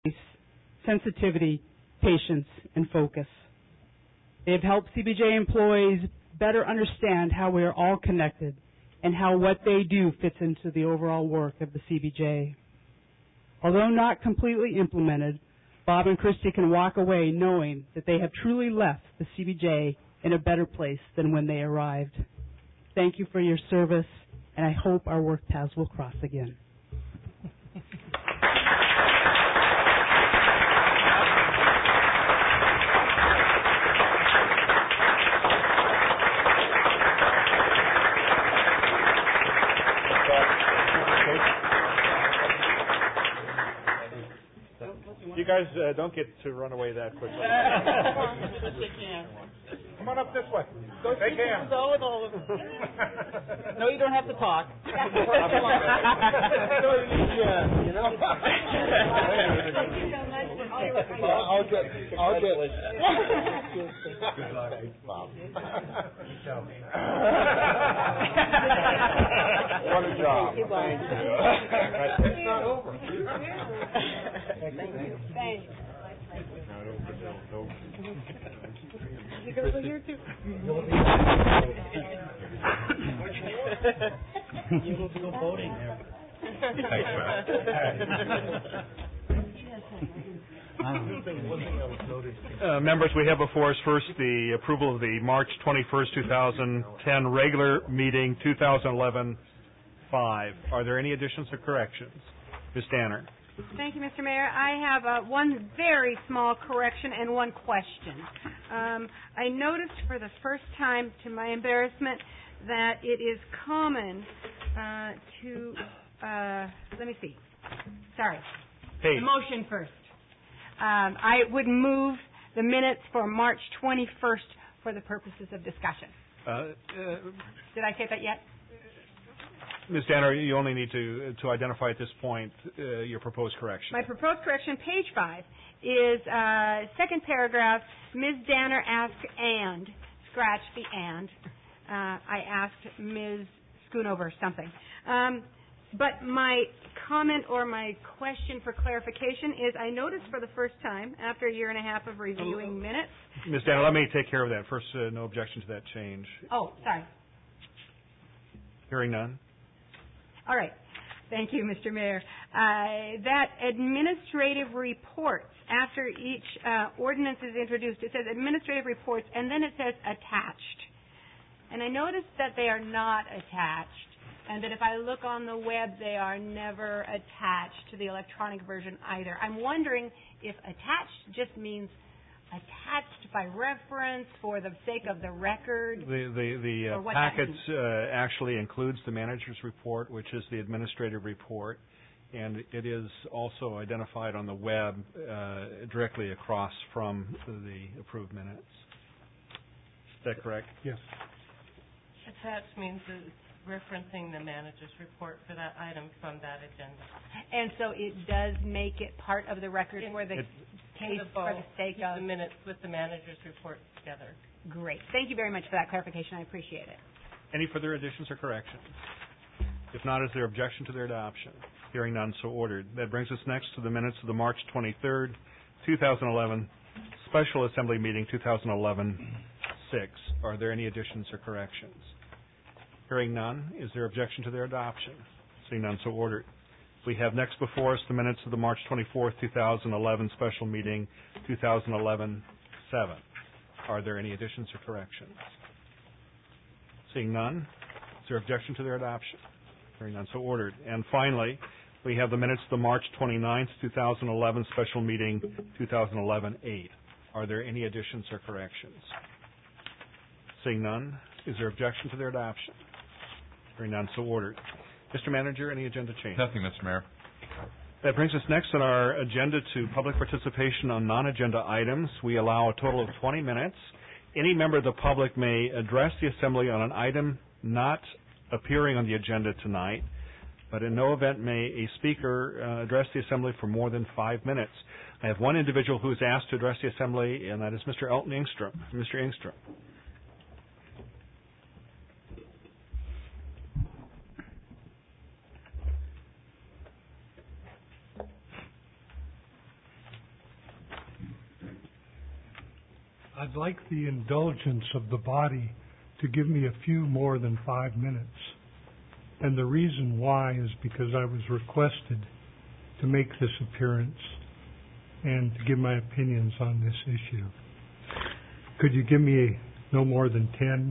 sensitivity, patience, and focus. They have helped CBJ employees better understand how we are all connected and how what they do fits into the overall work of the CBJ. Although not completely implemented, Bob and Christy can walk away knowing that they have truly left the CBJ in a better place than when they arrived. Thank you for your service, and I hope our work paths will cross again. You guys don't get to run away that quickly. Come on up this way. Shake hands. Go with all of them. No, you don't have to talk. I'll get. Good luck, Bob. What a job. Thank you, Bob. It's not over. Thank you. Thanks. You go over here too. You will go voting there. Members, we have before us first the approval of the March 21st, 2010 regular meeting, 2011-5. Are there any additions or corrections? Ms. Danner. Thank you, Mr. Mayor. I have one very small correction and one question. I noticed for the first time, to my embarrassment, that it is common to, let me see. Sorry. Hey. The motion first. I would move the minutes for March 21st for the purposes of discussion. Did I say that yet? Ms. Danner, you only need to identify at this point your proposed correction. My proposed correction, page 5, is second paragraph. Ms. Danner asked and. Scratch the and. I asked Ms. Schoonover something. But my comment or my question for clarification is I noticed for the first time, after a year and a half of reviewing minutes. Ms. Danner, let me take care of that. First, no objection to that change. Oh, sorry. Hearing none. All right. Thank you, Mr. Mayor. That administrative reports, after each ordinance is introduced, it says administrative reports, and then it says attached. And I noticed that they are not attached, and that if I look on the web, they are never attached to the electronic version either. I'm wondering if attached just means attached by reference for the sake of the record? The packet actually includes the manager's report, which is the administrative report, and it is also identified on the web directly across from the approved minutes. Is that correct? Yes. Attached means it's referencing the manager's report for that item from that agenda. And so it does make it part of the record for the case for the sake of the minutes with the manager's report together. Great. Thank you very much for that clarification. I appreciate it. Any further additions or corrections? If not, is there objection to their adoption? Hearing none, so ordered. That brings us next to the minutes of the March 23rd, 2011 Special Assembly Meeting 2011-6. Are there any additions or corrections? Hearing none, is there objection to their adoption? Seeing none, so ordered. We have next before us the minutes of the March 24th, 2011 Special Meeting 2011-7. Are there any additions or corrections? Seeing none, is there objection to their adoption? Hearing none, so ordered. And finally, we have the minutes of the March 29th, 2011 Special Meeting 2011-8. Are there any additions or corrections? Seeing none, is there objection to their adoption? Hearing none, so ordered. Mr. Manager, any agenda changes? Nothing, Mr. Mayor. That brings us next on our agenda to public participation on non-agenda items. We allow a total of 20 minutes. Any member of the public may address the Assembly on an item not appearing on the agenda tonight, but in no event may a speaker address the Assembly for more than 5 minutes. I have one individual who is asked to address the Assembly, and that is Mr. Elton Engstrom. Mr. Engstrom. I'd like the indulgence of the body to give me a few more than 5 minutes. And the reason why is because I was requested to make this appearance and to give my opinions on this issue. Could you give me no more than 10?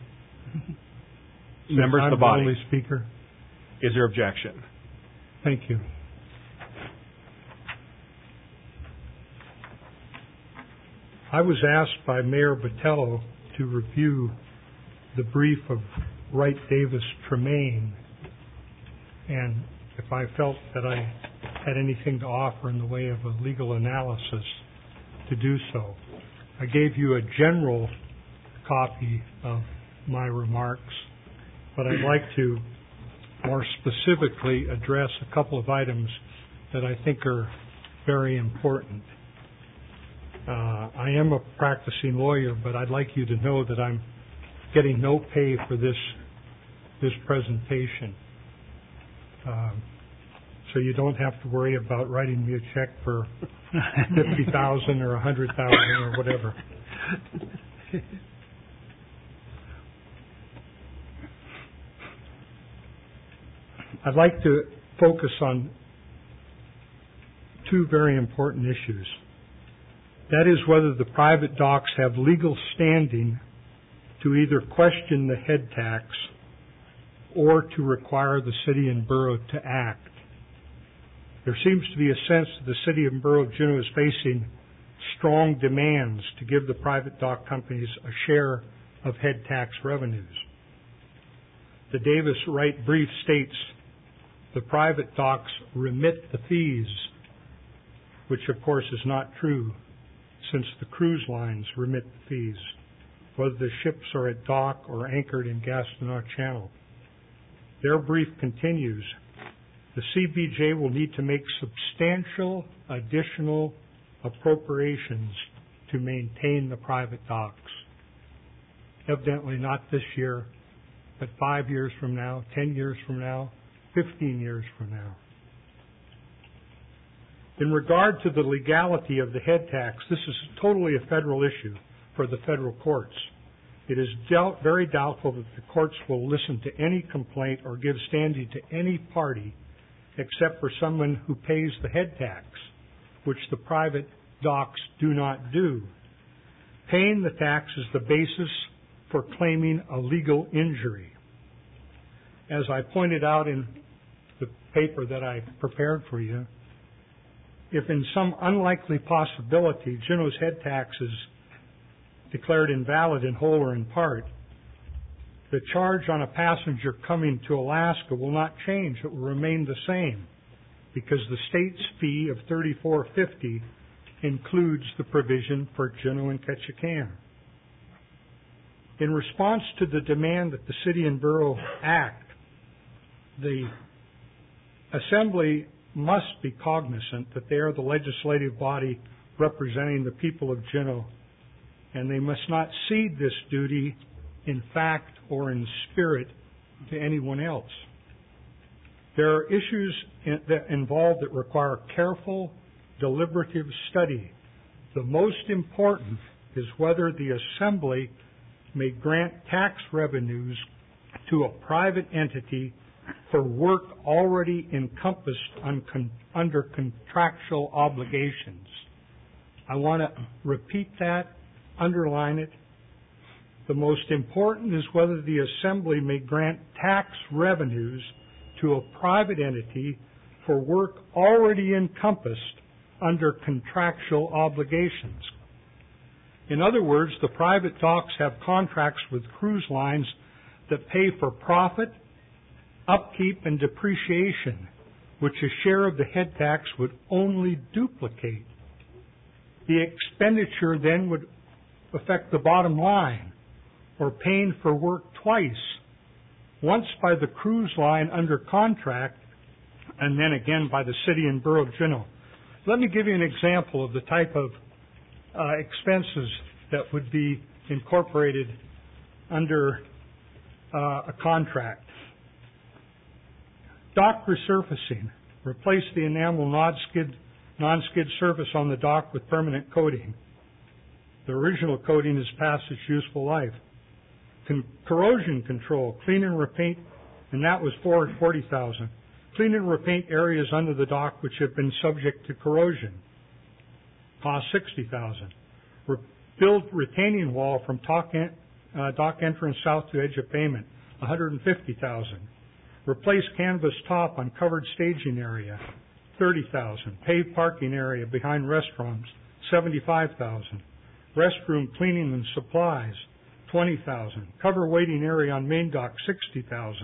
Members of the body. I'm the only speaker. Is there objection? Thank you. I was asked by Mayor Botello to review the brief of Wright Davis Tremaine, and if I felt that I had anything to offer in the way of a legal analysis, to do so. I gave you a general copy of my remarks, but I'd like to more specifically address a couple of items that I think are very important. I am a practicing lawyer, but I'd like you to know that I'm getting no pay for this presentation. So you don't have to worry about writing me a check for $50,000 or $100,000 or whatever. I'd like to focus on two very important issues. That is whether the private docks have legal standing to either question the head tax or to require the city and borough to act. There seems to be a sense that the city and borough of Juneau is facing strong demands to give the private dock companies a share of head tax revenues. The Davis-Wright brief states the private docks remit the fees, which of course is not true, since the cruise lines remit the fees, whether the ships are at dock or anchored in Gastineau Channel. Their brief continues, the CBJ will need to make substantial additional appropriations to maintain the private docks. Evidently not this year, but 5 years from now, 10 years from now, 15 years from now. In regard to the legality of the head tax, this is totally a federal issue for the federal courts. It is very doubtful that the courts will listen to any complaint or give standing to any party except for someone who pays the head tax, which the private docks do not do. Paying the tax is the basis for claiming a legal injury. As I pointed out in the paper that I prepared for you, if in some unlikely possibility Juneau's head tax is declared invalid in whole or in part, the charge on a passenger coming to Alaska will not change. It will remain the same because the state's fee of $34.50 includes the provision for Juneau and Ketchikan. In response to the demand that the city and borough act, the Assembly must be cognizant that they are the legislative body representing the people of Juneau, and they must not cede this duty in fact or in spirit to anyone else. There are issues involved that require careful, deliberative study. The most important is whether the Assembly may grant tax revenues to a private entity for work already encompassed under contractual obligations. I want to repeat that, underline it. The most important is whether the Assembly may grant tax revenues to a private entity for work already encompassed under contractual obligations. In other words, the private docks have contracts with cruise lines that pay for profit, upkeep, and depreciation, which a share of the head tax would only duplicate. The expenditure then would affect the bottom line, or paying for work twice, once by the cruise line under contract, and then again by the city and borough of Juneau. Let me give you an example of the type of expenses that would be incorporated under a contract. Dock resurfacing. Replace the enamel non-skid surface on the dock with permanent coating. The original coating is past its useful life. Corrosion control, clean and repaint, and that was $40,000. Clean and repaint areas under the dock which have been subject to corrosion, cost $60,000. Build retaining wall from dock entrance south to edge of pavement, $150,000. Replace canvas top on covered staging area, $30,000. Paved parking area behind restaurants, $75,000. Restroom cleaning and supplies, $20,000. Cover waiting area on main dock, $60,000.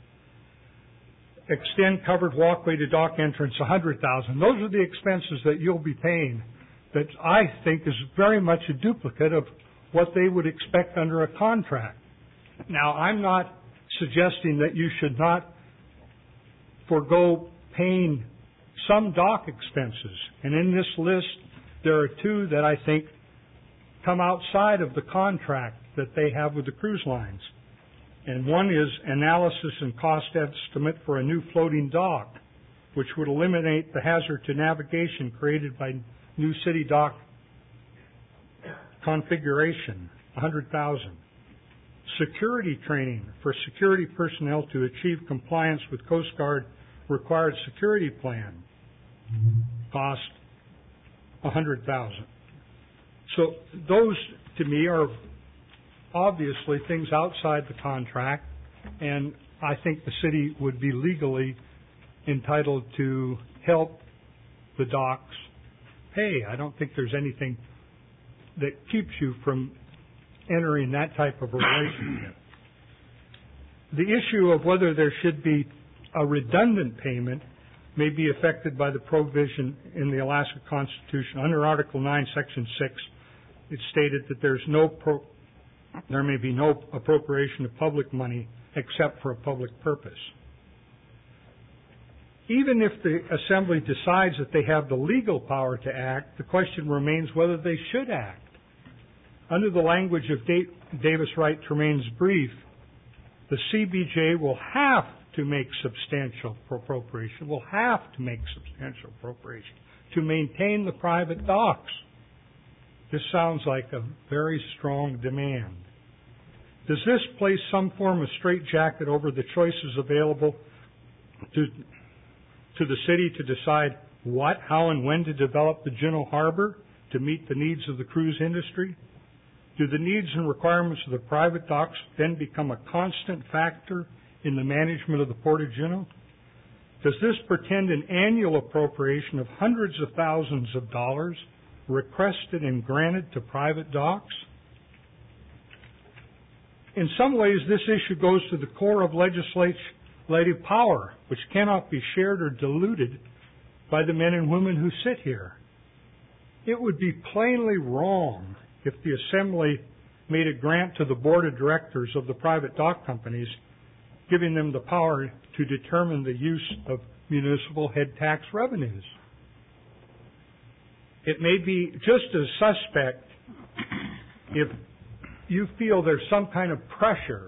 Extend covered walkway to dock entrance, $100,000. Those are the expenses that you'll be paying that I think is very much a duplicate of what they would expect under a contract. Now, I'm not suggesting that you should not forego paying some dock expenses. And in this list, there are two that I think come outside of the contract that they have with the cruise lines. And one is analysis and cost estimate for a new floating dock, which would eliminate the hazard to navigation created by new city dock configuration, $100,000. Security training for security personnel to achieve compliance with Coast Guard required security plan, cost $100,000. So those, to me, are obviously things outside the contract, and I think the city would be legally entitled to help the docks pay. I don't think there's anything that keeps you from entering that type of relationship. The issue of whether there should be a redundant payment may be affected by the provision in the Alaska Constitution. Under Article 9, Section 6, it's stated that there may be no appropriation of public money except for a public purpose. Even if the Assembly decides that they have the legal power to act, the question remains whether they should act. Under the language of Davis-Wright Tremaine's brief, the CBJ will have to make substantial appropriation, to maintain the private docks. This sounds like a very strong demand. Does this place some form of straitjacket over the choices available to the city to decide what, how, and when to develop the Juneau Harbor to meet the needs of the cruise industry? Do the needs and requirements of the private docks then become a constant factor in the management of the Port of Juneau? Does this portend an annual appropriation of hundreds of thousands of dollars requested and granted to private docks? In some ways, this issue goes to the core of legislative power, which cannot be shared or diluted by the men and women who sit here. It would be plainly wrong if the Assembly made a grant to the board of directors of the private dock companies, giving them the power to determine the use of municipal head tax revenues. It may be just as suspect if you feel there's some kind of pressure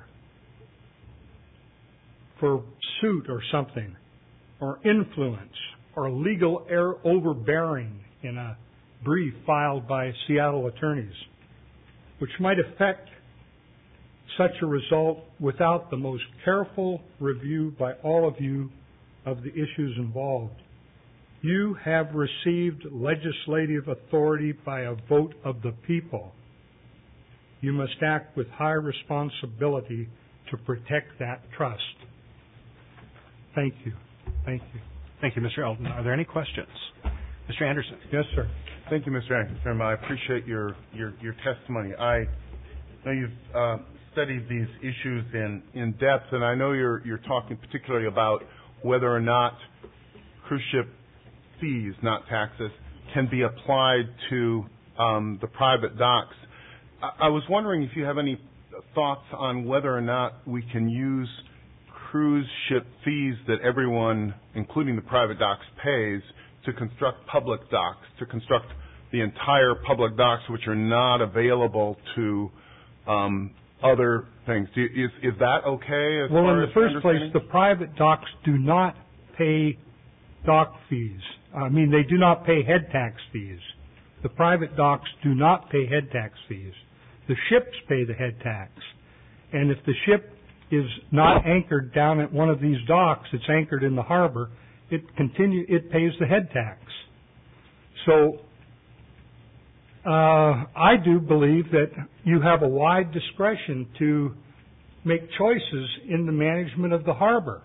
for suit or something, or influence, or legal overbearing in a brief filed by Seattle attorneys, which might affect such a result without the most careful review by all of you of the issues involved. You have received legislative authority by a vote of the people. You must act with high responsibility to protect that trust. Thank you. Thank you. Thank you, Mr. Eldon. Are there any questions? Mr. Anderson. Yes, sir. Thank you, Mr. Anderson. I appreciate your testimony. I know you've studied these issues in depth, and I know you're talking particularly about whether or not cruise ship fees, not taxes, can be applied to the private docks. I was wondering if you have any thoughts on whether or not we can use cruise ship fees that everyone, including the private docks, pays to construct public docks, to construct the entire public docks which are not available to other things. Is that okay? Well, in the first place, the private docks do not pay dock fees. I mean, they do not pay head tax fees. The private docks do not pay head tax fees. The ships pay the head tax. And if the ship is not anchored down at one of these docks, it's anchored in the harbor, it pays the head tax. So I do believe that you have a wide discretion to make choices in the management of the harbor.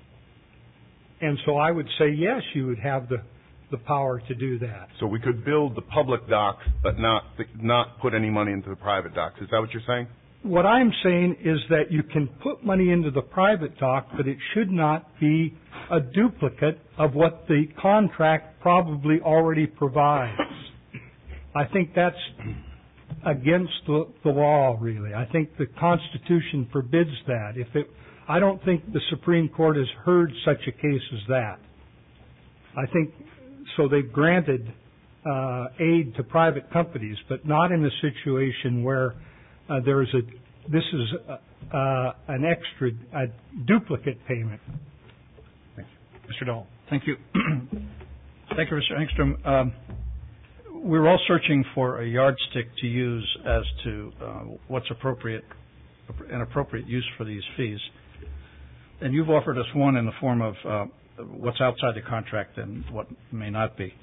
And so I would say, yes, you would have the power to do that. So we could build the public docks, but not put any money into the private docks. Is that what you're saying? What I'm saying is that you can put money into the private dock, but it should not be a duplicate of what the contract probably already provides. I think that's against the law, really. I think the Constitution forbids that. I don't think the Supreme Court has heard such a case as that. I think so. They've granted aid to private companies, but not in a situation where this is an extra, a duplicate payment. Mr. Dahl. Thank you. Thank you, Mr. Engstrom. We're all searching for a yardstick to use as to what's an appropriate use for these fees. And you've offered us one in the form of what's outside the contract and what may not be.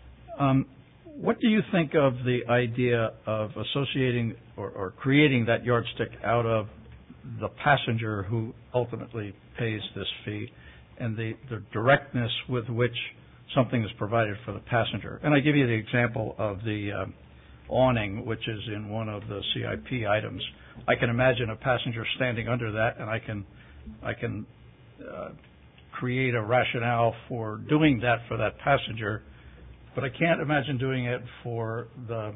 What do you think of the idea of associating or creating that yardstick out of the passenger who ultimately pays this fee and the directness with which something is provided for the passenger? And I give you the example of the awning, which is in one of the CIP items. I can imagine a passenger standing under that, and I can create a rationale for doing that for that passenger, but I can't imagine doing it for the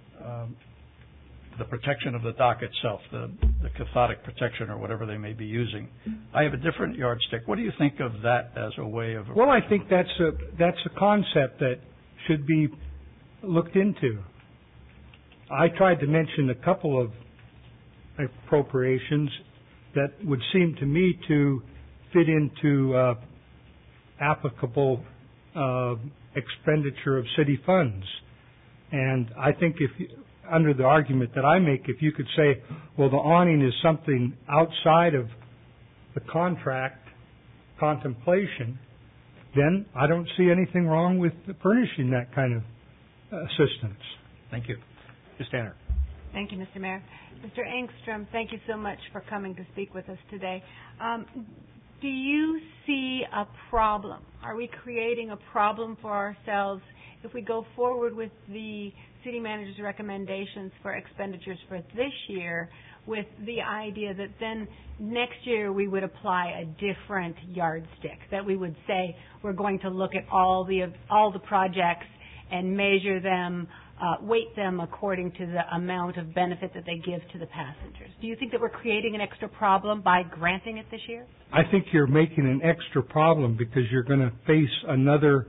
protection of the dock itself, the cathodic protection or whatever they may be using. I have a different yardstick. What do you think of that as a way of? Well, I think that's a concept that should be looked into. I tried to mention a couple of appropriations that would seem to me to fit into applicable expenditure of city funds. And I think under the argument that I make, if you could say, well, the awning is something outside of the contract contemplation, then I don't see anything wrong with furnishing that kind of assistance. Thank you. Ms. Tanner. Thank you, Mr. Mayor. Mr. Engstrom, thank you so much for coming to speak with us today. Do you see a problem? Are we creating a problem for ourselves if we go forward with the city manager's recommendations for expenditures for this year with the idea that then next year we would apply a different yardstick, that we would say we're going to look at all the projects and measure them, weight them according to the amount of benefit that they give to the passengers? Do you think that we're creating an extra problem by granting it this year? I think you're making an extra problem because you're going to face another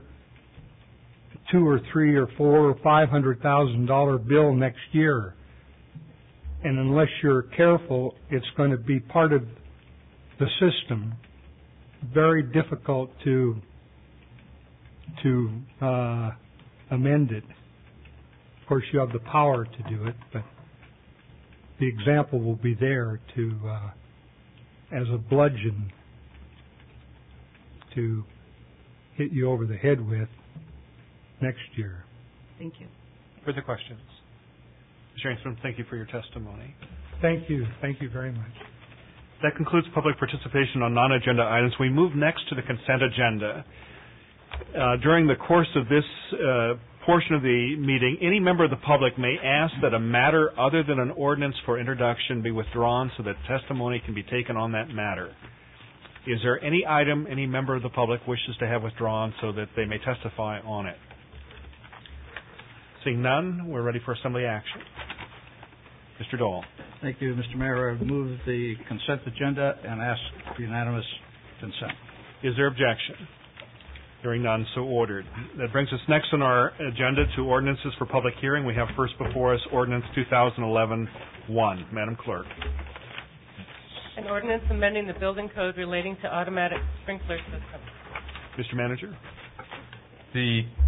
$2 or $3 or $4 or $500,000 bill next year, and unless you're careful, it's going to be part of the system. Very difficult to amend it. Of course, you have the power to do it, but the example will be there as a bludgeon to hit you over the head with next year. Thank you. Further questions? Mr. Engstrom, thank you for your testimony. Thank you. Thank you very much. That concludes public participation on non-agenda items. We move next to the consent agenda. During the course of this portion of the meeting, any member of the public may ask that a matter other than an ordinance for introduction be withdrawn so that testimony can be taken on that matter. Is there any item any member of the public wishes to have withdrawn so that they may testify on it? Seeing none, we're ready for assembly action. Mr. Dahl. Thank you, Mr. Mayor. I move the consent agenda and ask for unanimous consent. Is there objection? Hearing none, so ordered. That brings us next on our agenda to ordinances for public hearing. We have first before us Ordinance 2011-1. Madam Clerk. An ordinance amending the building code relating to automatic sprinkler systems. Mr. Manager. The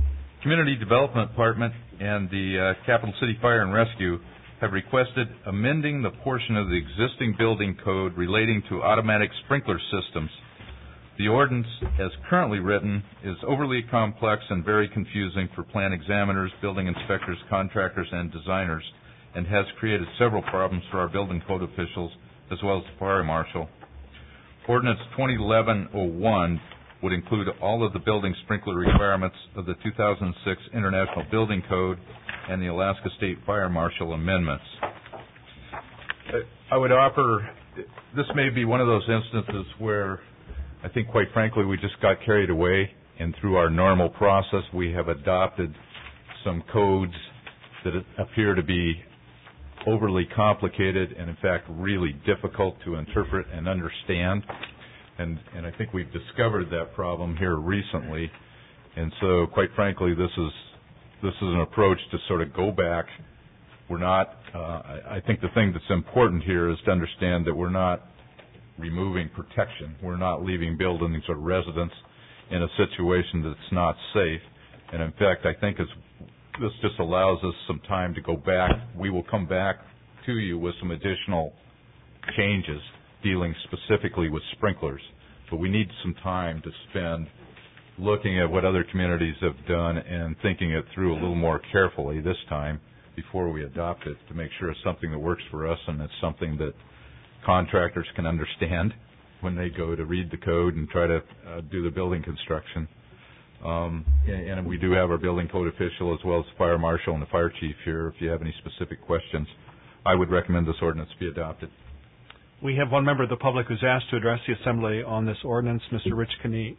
Community Development Department and the Capital City Fire and Rescue have requested amending the portion of the existing building code relating to automatic sprinkler systems. The ordinance, as currently written, is overly complex and very confusing for plan examiners, building inspectors, contractors, and designers, and has created several problems for our building code officials as well as the fire marshal. Ordinance 2011-01 would include all of the building sprinkler requirements of the 2006 International Building Code and the Alaska State Fire Marshal amendments. I would offer, this may be one of those instances where I think, quite frankly, we just got carried away, and through our normal process, we have adopted some codes that appear to be overly complicated and, in fact, really difficult to interpret and understand. And I think we've discovered that problem here recently. And so, quite frankly, this is an approach to sort of go back. We're not, I think the thing that's important here is to understand that we're not removing protection. We're not leaving buildings or residents in a situation that's not safe. And in fact, I think this just allows us some time to go back. We will come back to you with some additional changes dealing specifically with sprinklers. But we need some time to spend looking at what other communities have done and thinking it through a little more carefully this time before we adopt it to make sure it's something that works for us and it's something that contractors can understand when they go to read the code and try to do the building construction. And we do have our building code official as well as the fire marshal and the fire chief here. If you have any specific questions, I would recommend this ordinance be adopted. We have one member of the public who's asked to address the Assembly on this ordinance, Mr. Rich Kniet.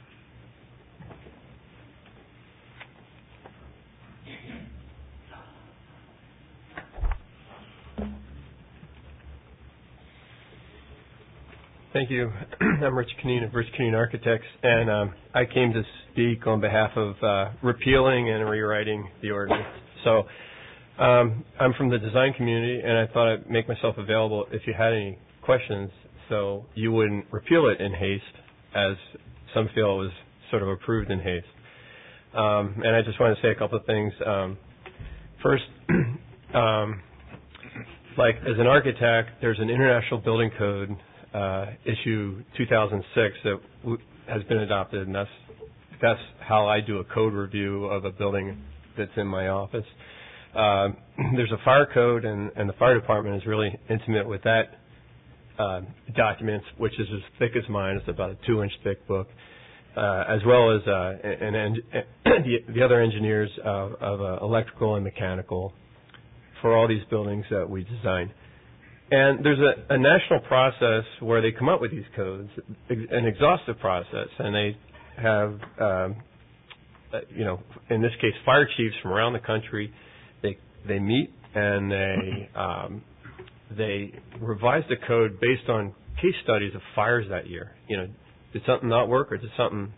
Thank you. I'm Rich Kniet of Rich Kniet Architects, and I came to speak on behalf of repealing and rewriting the ordinance. So I'm from the design community, and I thought I'd make myself available if you had any questions so you wouldn't repeal it in haste, as some feel it was sort of approved in haste. And I just want to say a couple of things. First, like as an architect, there's an International Building Code issue 2006 that has been adopted, and that's how I do a code review of a building that's in my office. There's a fire code, and the fire department is really intimate with that document, which is as thick as mine. It's about a 2-inch thick book, as well as the other engineers of electrical and mechanical for all these buildings that we design. And there's a national process where they come up with these codes, an exhaustive process, and they have, in this case, fire chiefs from around the country. They meet and they revise the code based on case studies of fires that year. Did something not work, or did something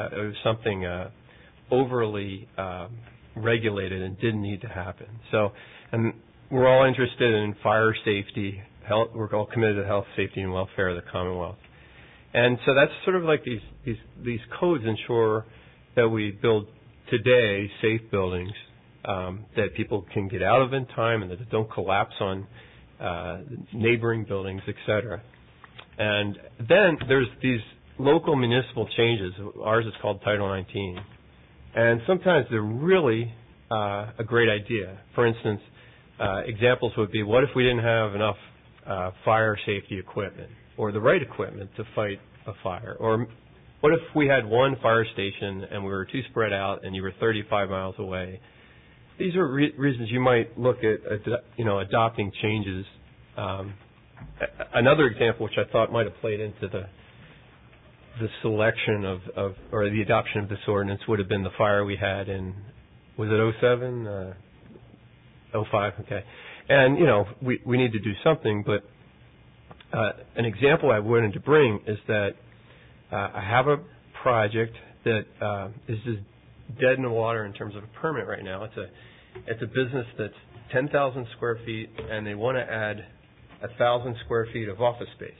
overly regulated and didn't need to happen? So, and we're all interested in fire safety. We're all committed to health, safety, and welfare of the Commonwealth. And so that's sort of like these codes ensure that we build today safe buildings that people can get out of in time and that don't collapse on neighboring buildings, et cetera. And then there's these local municipal changes. Ours is called Title 19. And sometimes they're really a great idea. For instance, examples would be, what if we didn't have enough fire safety equipment or the right equipment to fight a fire? Or what if we had one fire station and we were too spread out and you were 35 miles away? These are reasons you might look at, adopting changes. Another example, which I thought might have played into the selection of or the adoption of this ordinance, would have been the fire we had in, was it 07? 05, okay. And, we need to do something, but an example I wanted to bring is that I have a project that is just dead in the water in terms of a permit right now. It's a business that's 10,000 square feet, and they want to add 1,000 square feet of office space.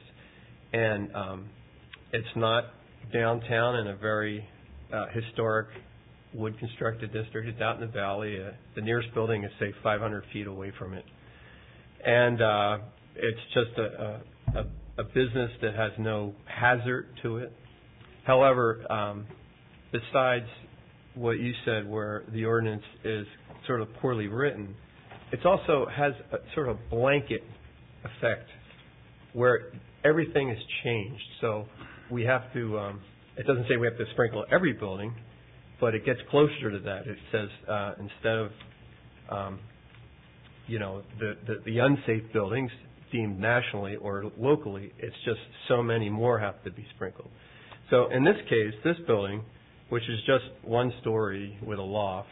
And it's not downtown in a very historic wood constructed district. It's out in the valley. The nearest building is, say, 500 feet away from it. And it's just a business that has no hazard to it. However, besides what you said, where the ordinance is sort of poorly written, it also has a sort of blanket effect where everything is changed. So we have to, it doesn't say we have to sprinkle every building, but it gets closer to that. It says instead of, the unsafe buildings deemed nationally or locally, it's just so many more have to be sprinkled. So in this case, this building, which is just one story with a loft,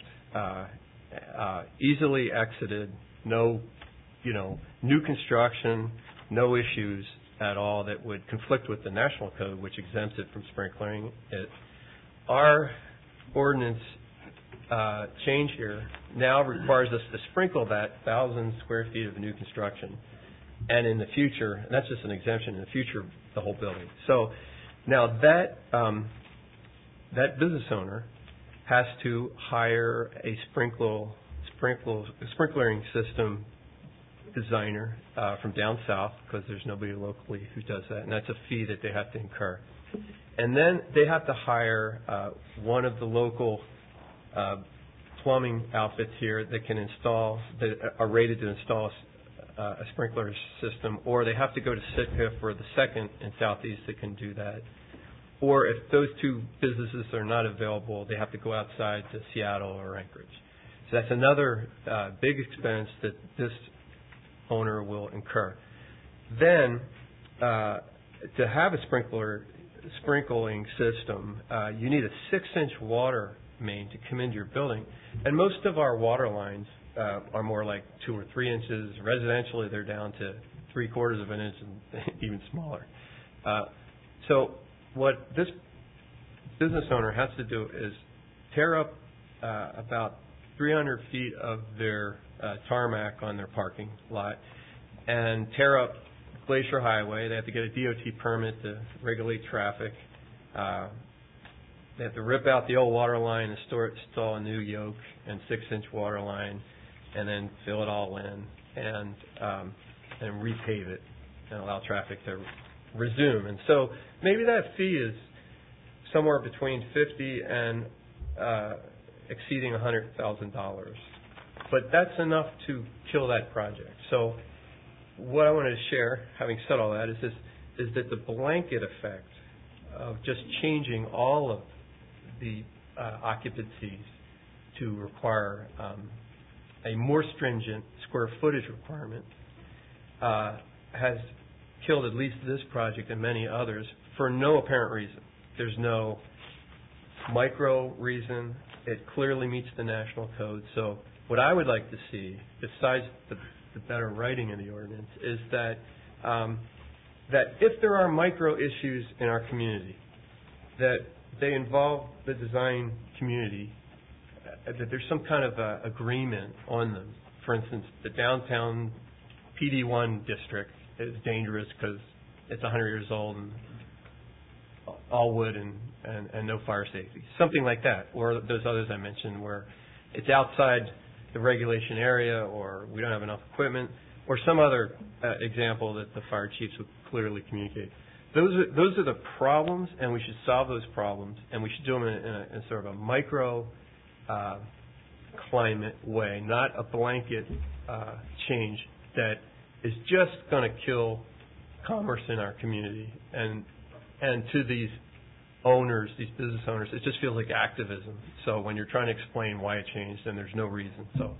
easily exited, no, new construction, no issues at all that would conflict with the national code, which exempts it from sprinkling it. Our ordinance change here now requires us to sprinkle that 1,000 square feet of new construction. And in the future, and that's just an exemption, in the future, the whole building. So now that business owner has to hire a sprinklering system designer from down south, because there's nobody locally who does that, and that's a fee that they have to incur. And then they have to hire one of the local plumbing outfits here that can install, that are rated to install a sprinkler system, or they have to go to Sitka for the second in Southeast that can do that. Or if those two businesses are not available, they have to go outside to Seattle or Anchorage. So that's another big expense that this owner will incur. Then, to have a sprinkling system, you need a 6-inch water main to come into your building. And most of our water lines are more like 2 or 3 inches. Residentially, they're down to 3/4 of an inch and even smaller. So what this business owner has to do is tear up about 300 feet of their tarmac on their parking lot and tear up Glacier Highway. They have to get a DOT permit to regulate traffic. They have to rip out the old water line and install a new yoke and 6-inch water line, and then fill it all in and repave it and allow traffic to resume. And so maybe that fee is somewhere between $50 and exceeding $100,000. But that's enough to kill that project. So what I wanted to share, having said all that, is that the blanket effect of just changing all of the occupancies to require a more stringent square footage requirement has killed at least this project and many others for no apparent reason. There's no micro reason. It clearly meets the national code. So what I would like to see, besides the better writing in the ordinance, is that that if there are micro issues in our community, that they involve the design community, that there's some kind of agreement on them. For instance, the downtown PD1 district is dangerous because it's 100 years old and all wood and no fire safety. Something like that. Or those others I mentioned where it's outside the regulation area, or we don't have enough equipment, or some other example that the fire chiefs would clearly communicate. Those are the problems, and we should solve those problems, and we should do them in sort of a micro climate way, not a blanket change that is just going to kill commerce in our community. And to these owners, these business owners, it just feels like activism. So when you're trying to explain why it changed, then there's no reason. So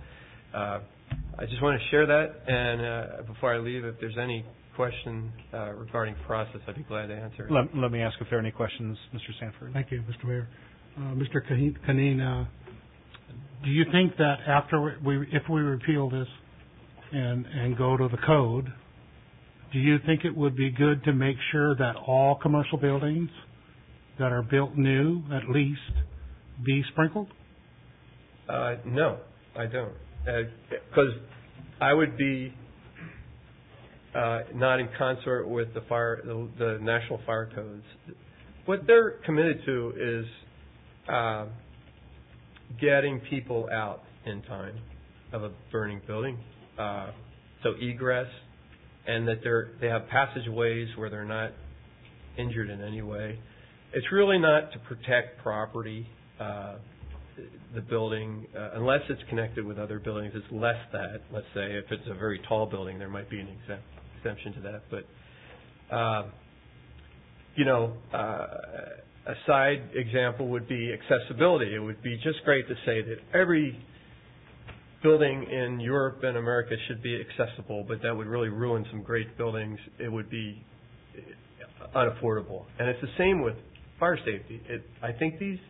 I just want to share that. And before I leave, if there's any question regarding process, I'd be glad to answer. Let me ask if there are any questions, Mr. Sanford. Thank you, Mr. Mayor. Mr. Canine, do you think that if we repeal this and go to the code, do you think it would be good to make sure that all commercial buildings that are built new, at least, be sprinkled? No, I don't. Because I would be not in consort with the national fire codes. What they're committed to is getting people out in time of a burning building, so egress, and that they have passageways where they're not injured in any way. It's really not to protect property, the building, unless it's connected with other buildings. It's less that. Let's say if it's a very tall building, there might be an exemption to that. But a side example would be accessibility. It would be just great to say that every building in Europe and America should be accessible, but that would really ruin some great buildings. It would be unaffordable. And it's the same with fire safety. I think these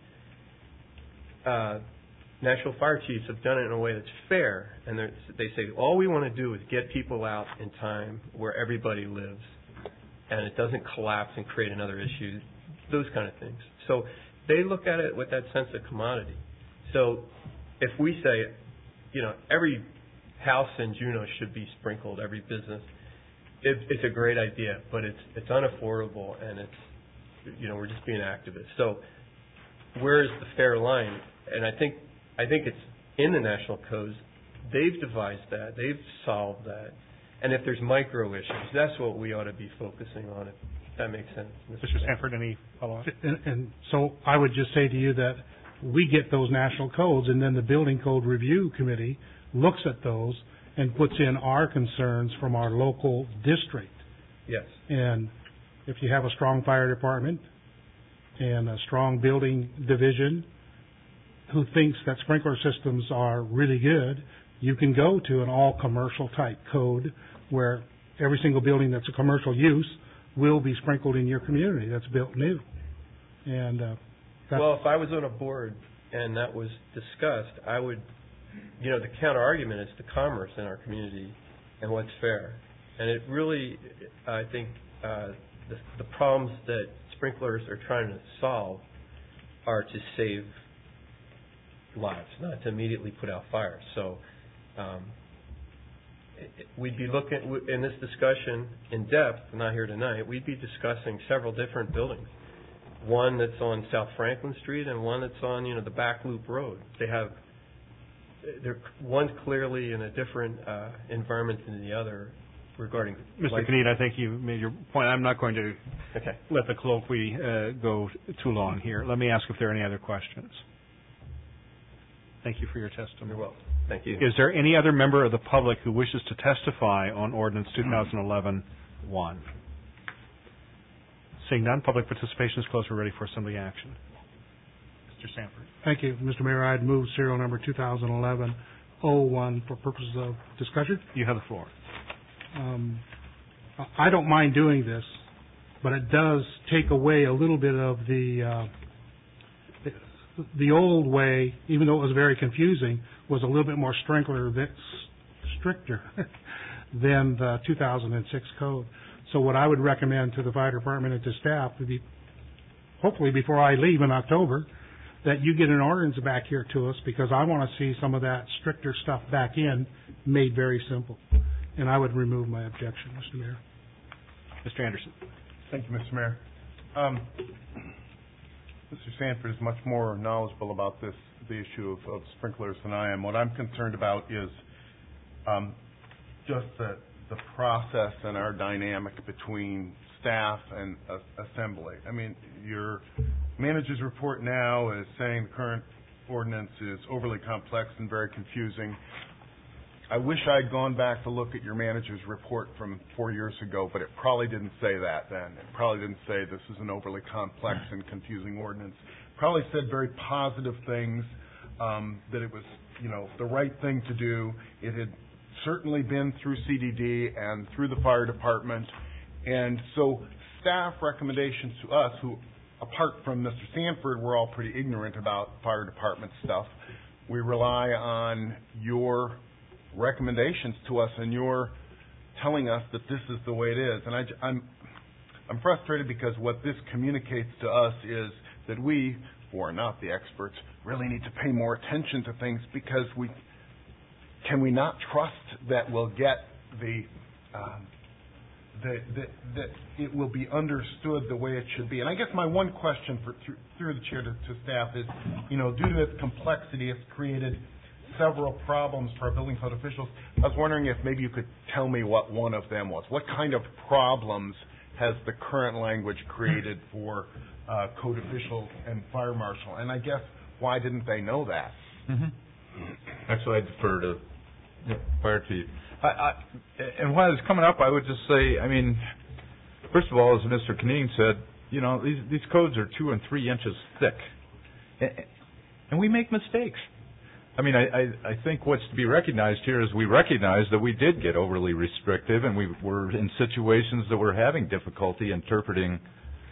national fire chiefs have done it in a way that's fair, and they say all we want to do is get people out in time where everybody lives, and it doesn't collapse and create another issue, those kind of things. So they look at it with that sense of commodity. So if we say, every house in Juneau should be sprinkled, every business, it's a great idea, but it's unaffordable, and we're just being activists. So where is the fair line? And I think it's in the national codes. They've devised that. They've solved that. And if there's micro issues, that's what we ought to be focusing on. If that makes sense. Mr. Sanford, any follow-up? And so I would just say to you that we get those national codes, and then the Building Code Review Committee looks at those and puts in our concerns from our local district. Yes. And if you have a strong fire department and a strong building division who thinks that sprinkler systems are really good, you can go to an all-commercial type code where every single building that's a commercial use will be sprinkled in your community that's built new. And well, if I was on a board and that was discussed, I would, the counter-argument is the commerce in our community and what's fair. And it really, I think, the problems that sprinklers are trying to solve are to save lives, not to immediately put out fires. So we'd be looking, in this discussion in depth, not here tonight, we'd be discussing several different buildings. One that's on South Franklin Street and one that's on, the Back Loop Road. One's clearly in a different environment than the other regarding... Mr. Kniet, I think you made your point. I'm not going to let the colloquy go too long here. Let me ask if there are any other questions. Thank you for your testimony. You're welcome. Thank you. Is there any other member of the public who wishes to testify on Ordinance 2011-1? Seeing none, public participation is closed. We're ready for assembly action. Mr. Sanford. Thank you, Mr. Mayor. I'd move serial number 2011-01 for purposes of discussion. You have the floor. I don't mind doing this, but it does take away a little bit of the old way, even though it was very confusing, was a little bit more stricter than the 2006 code. So what I would recommend to the fire department and to staff would be, hopefully before I leave in October, that you get an ordinance back here to us, because I want to see some of that stricter stuff back in, made very simple. And I would remove my objection, Mr. Mayor. Mr. Anderson. Thank you, Mr. Mayor. Mr. Sanford is much more knowledgeable about the issue of sprinklers than I am. What I'm concerned about is just the process and our dynamic between staff and assembly. I mean, your manager's report now is saying the current ordinance is overly complex and very confusing. I wish I'd gone back to look at your manager's report from 4 years ago, but it probably didn't say that then. It probably didn't say this is an overly complex and confusing ordinance. It probably said very positive things, that it was, the right thing to do. It had certainly been through CDD and through the fire department. And so staff recommendations to us, who apart from Mr. Sanford, we're all pretty ignorant about fire department stuff. We rely on your recommendations to us and your telling us that this is the way it is. And I'm frustrated because what this communicates to us is that we, who are not the experts, really need to pay more attention to things, because can we not trust that we'll get the that it will be understood the way it should be. And I guess my one question through the chair to staff is, due to its complexity, it's created several problems for our building code officials. I was wondering if maybe you could tell me what one of them was. What kind of problems has the current language created for code officials and fire marshal? And I guess, why didn't they know that? Actually, I defer to fire chief. And when it's coming up, I would just say, first of all, as Mr. Canine said, these codes are 2 and 3 inches thick, and we make mistakes. I think what's to be recognized here is we recognize that we did get overly restrictive, and we were in situations that we're having difficulty interpreting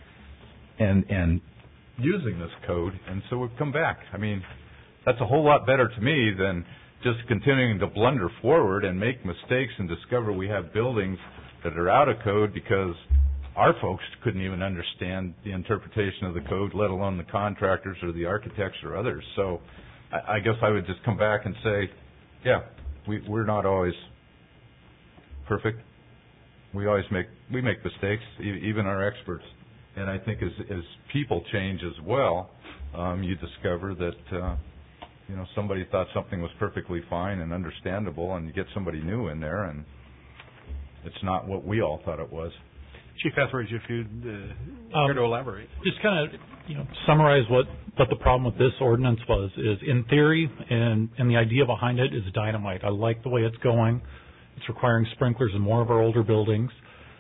and using this code, and so we've come back. That's a whole lot better to me than just continuing to blunder forward and make mistakes and discover we have buildings that are out of code because our folks couldn't even understand the interpretation of the code, let alone the contractors or the architects or others. So I guess I would just come back and say, we're not always perfect. We make mistakes, even our experts. And I think as people change as well, you discover that somebody thought something was perfectly fine and understandable, and you get somebody new in there, and it's not what we all thought it was. Chief Etheridge, if you'd care to elaborate. Just kind of, summarize what the problem with this ordinance was, is in theory, and the idea behind it is dynamite. I like the way it's going. It's requiring sprinklers in more of our older buildings.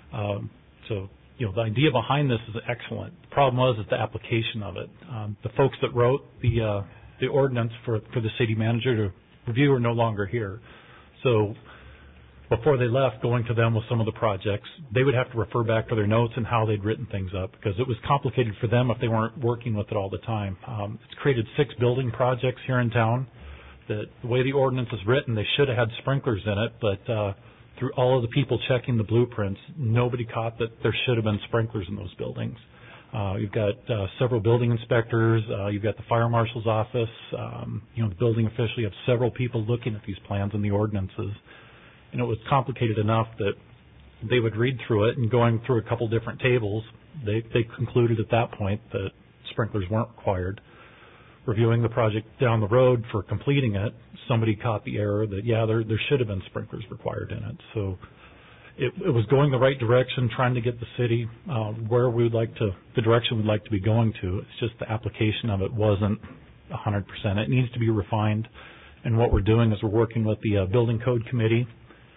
So the idea behind this is excellent. The problem was the application of it. The folks that wrote the ordinance for the city manager to review are no longer here. So before they left, going to them with some of the projects, they would have to refer back to their notes and how they'd written things up, because it was complicated for them if they weren't working with it all the time. It's created 6 building projects here in town that the way the ordinance is written, they should have had sprinklers in it, but through all of the people checking the blueprints, nobody caught that there should have been sprinklers in those buildings. You've got several building inspectors. You've got the fire marshal's office. The building official. You have several people looking at these plans and the ordinances. And it was complicated enough that they would read through it, and going through a couple different tables, they concluded at that point that sprinklers weren't required. Reviewing the project down the road for completing it, somebody caught the error that, there should have been sprinklers required in it. So it was going the right direction, trying to get the city where the direction we'd like to be going to. It's just the application of it wasn't 100%. It needs to be refined. And what we're doing is we're working with the Building Code Committee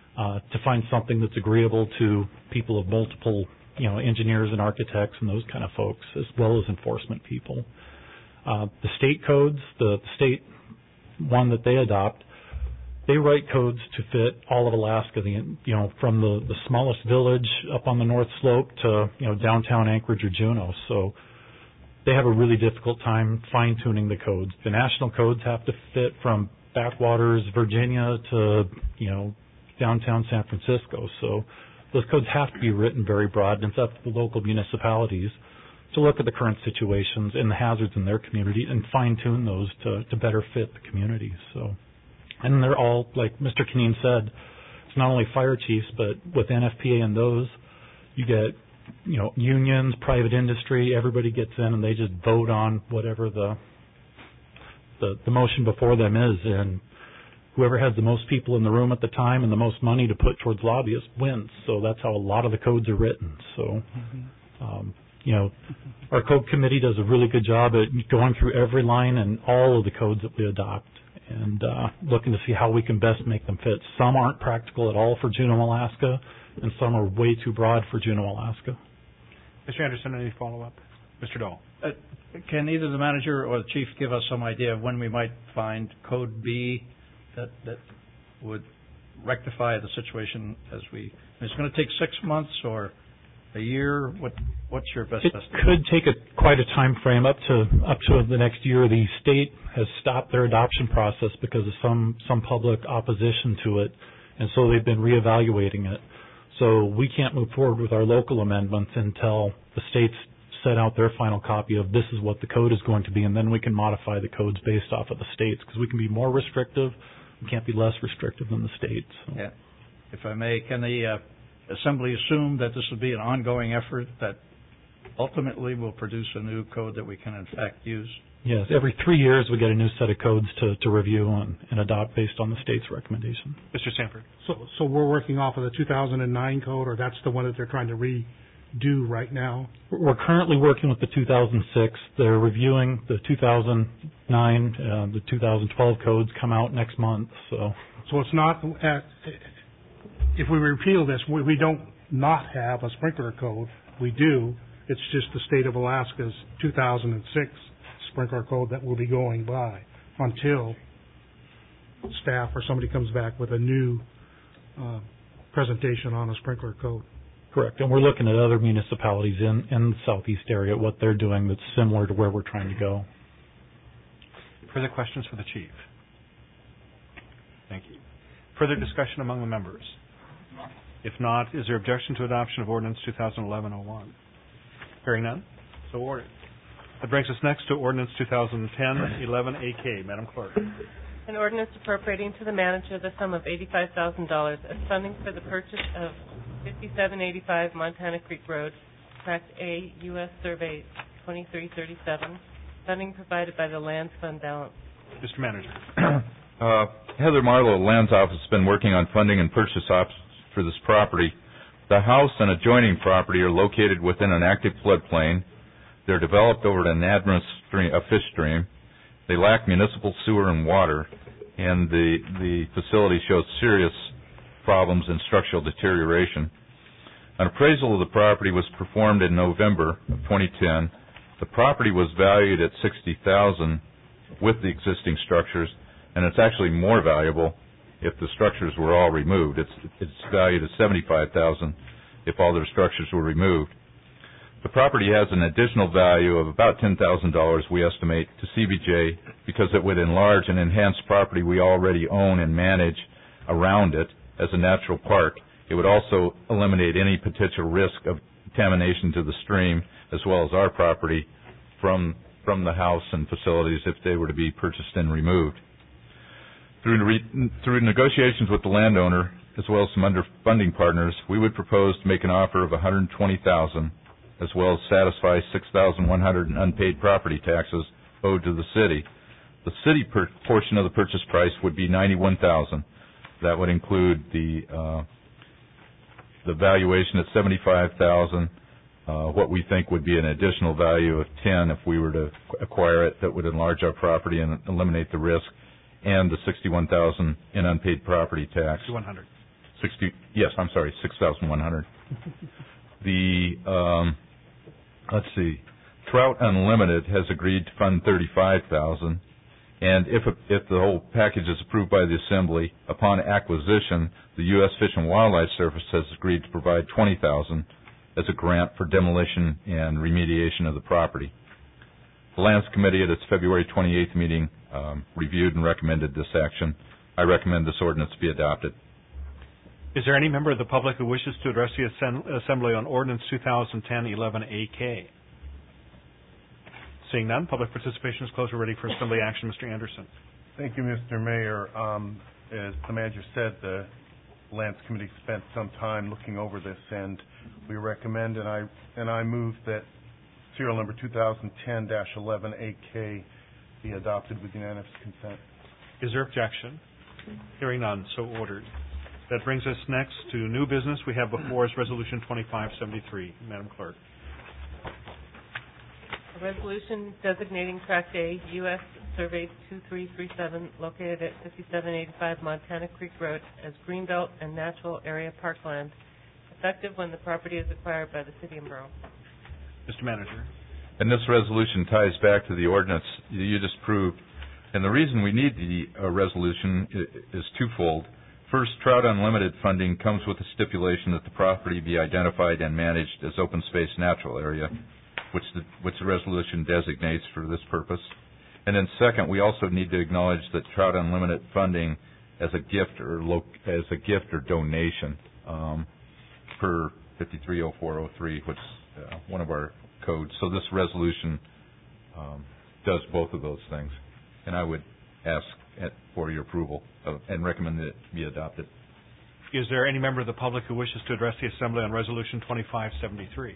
to find something that's agreeable to people of multiple, engineers and architects and those kind of folks, as well as enforcement people. The state codes, the state one that they adopt, they write codes to fit all of Alaska, from the smallest village up on the North Slope to, downtown Anchorage or Juneau. So they have a really difficult time fine-tuning the codes. The national codes have to fit from backwaters, Virginia to, downtown San Francisco. So those codes have to be written very broad, and it's up to the local municipalities to look at the current situations and the hazards in their community and fine-tune those to better fit the community. So, and they're all, like Mr. Canine said, it's not only fire chiefs, but with NFPA and those, you get, unions, private industry, everybody gets in and they just vote on whatever the motion before them is, and whoever has the most people in the room at the time and the most money to put towards lobbyists wins. So that's how a lot of the codes are written. So, our code committee does a really good job at going through every line and all of the codes that we adopt and looking to see how we can best make them fit. Some aren't practical at all for Juneau, Alaska, and some are way too broad for Juneau, Alaska. Mr. Anderson, any follow-up? Mr. Dahl. Can either the manager or the chief give us some idea of when we might find Code B that would rectify the situation as it's going to take 6 months or a year? What's your best estimate? It could take quite a time frame, up to the next year. The state has stopped their adoption process because of some public opposition to it, and so they've been reevaluating it. So we can't move forward with our local amendments until the states set out their final copy of this is what the code is going to be, and then we can modify the codes based off of the states, because we can be more restrictive. We can't be less restrictive than the states. So. Yeah. If I may, can the Assembly assume that this will be an ongoing effort that ultimately will produce a new code that we can in fact use? Yes, every 3 years we get a new set of codes to review and adopt based on the state's recommendation. Mr. Sanford. So we're working off of the 2009 code, or that's the one that they're trying to redo right now? We're currently working with the 2006. They're reviewing the 2009, the 2012 codes come out next month. So it's not, if we repeal this, we don't not have a sprinkler code. We do. It's just the state of Alaska's 2006 sprinkler code that we'll be going by until staff or somebody comes back with a new presentation on a sprinkler code. correct. And we're looking at other municipalities in the southeast area, what they're doing that's similar to where we're trying to go. Further questions for the chief? Thank you. Further discussion among the members? If not, is there objection to adoption of Ordinance 2011-01? Hearing none, so ordered. That brings us next to Ordinance 2010-11AK. Madam Clerk. An ordinance appropriating to the manager the sum of $85,000 as funding for the purchase of 5785 Montana Creek Road, Tract A, U.S. Survey 2337, funding provided by the Lands Fund balance. Mr. Manager. Heather Marlowe, Lands Office, has been working on funding and purchase options for this property. The house and adjoining property are located within an active floodplain. They're developed over an admirous stream, a fish stream. They lack municipal sewer and water, and the facility shows serious problems in structural deterioration. An appraisal of the property was performed in November of 2010. The property was valued at $60,000 with the existing structures, and it's actually more valuable if the structures were all removed. It's valued at $75,000 if all their structures were removed. The property has an additional value of about $10,000, we estimate, to CBJ because it would enlarge and enhance property we already own and manage around it as a natural park. It would also eliminate any potential risk of contamination to the stream as well as our property from the house and facilities if they were to be purchased and removed. Through negotiations with the landowner as well as some underfunding partners, we would propose to make an offer of $120,000 as well as satisfy $6,100 in unpaid property taxes owed to the city. The city portion of the purchase price would be $91,000. That would include the valuation at $75,000, what we think would be an additional value of $10,000 if we were to acquire it that would enlarge our property and eliminate the risk, and the $61,000 in unpaid property tax. $6,100. $6,100. Let's see. Trout Unlimited has agreed to fund $35,000, and if the whole package is approved by the Assembly, upon acquisition, the U.S. Fish and Wildlife Service has agreed to provide $20,000 as a grant for demolition and remediation of the property. The Lands Committee at its February 28th meeting reviewed and recommended this action. I recommend this ordinance be adopted. Is there any member of the public who wishes to address the Assembly on Ordinance 2010-11AK? Seeing none, public participation is closed. We're ready for Assembly action. Mr. Anderson. Thank you, Mr. Mayor. As the manager said, the Lands Committee spent some time looking over this, and we recommend and I move that serial number 2010-11AK be adopted with unanimous consent. Is there objection? Hearing none, so ordered. That brings us next to new business. We have before us Resolution 2573. Madam Clerk. A resolution designating Tract A, U.S. Survey 2337, located at 5785 Montana Creek Road, as Greenbelt and Natural Area Parkland, effective when the property is acquired by the City and Borough. Mr. Manager. And this resolution ties back to the ordinance you just proved. And the reason we need the resolution is twofold. First, Trout Unlimited funding comes with a stipulation that the property be identified and managed as open space natural area, which the resolution designates for this purpose. And then second, we also need to acknowledge that Trout Unlimited funding as a gift or donation per 530403, which is one of our codes. So this resolution does both of those things, and I would ask for your approval and recommend that it be adopted. Is there any member of the public who wishes to address the Assembly on Resolution 2573?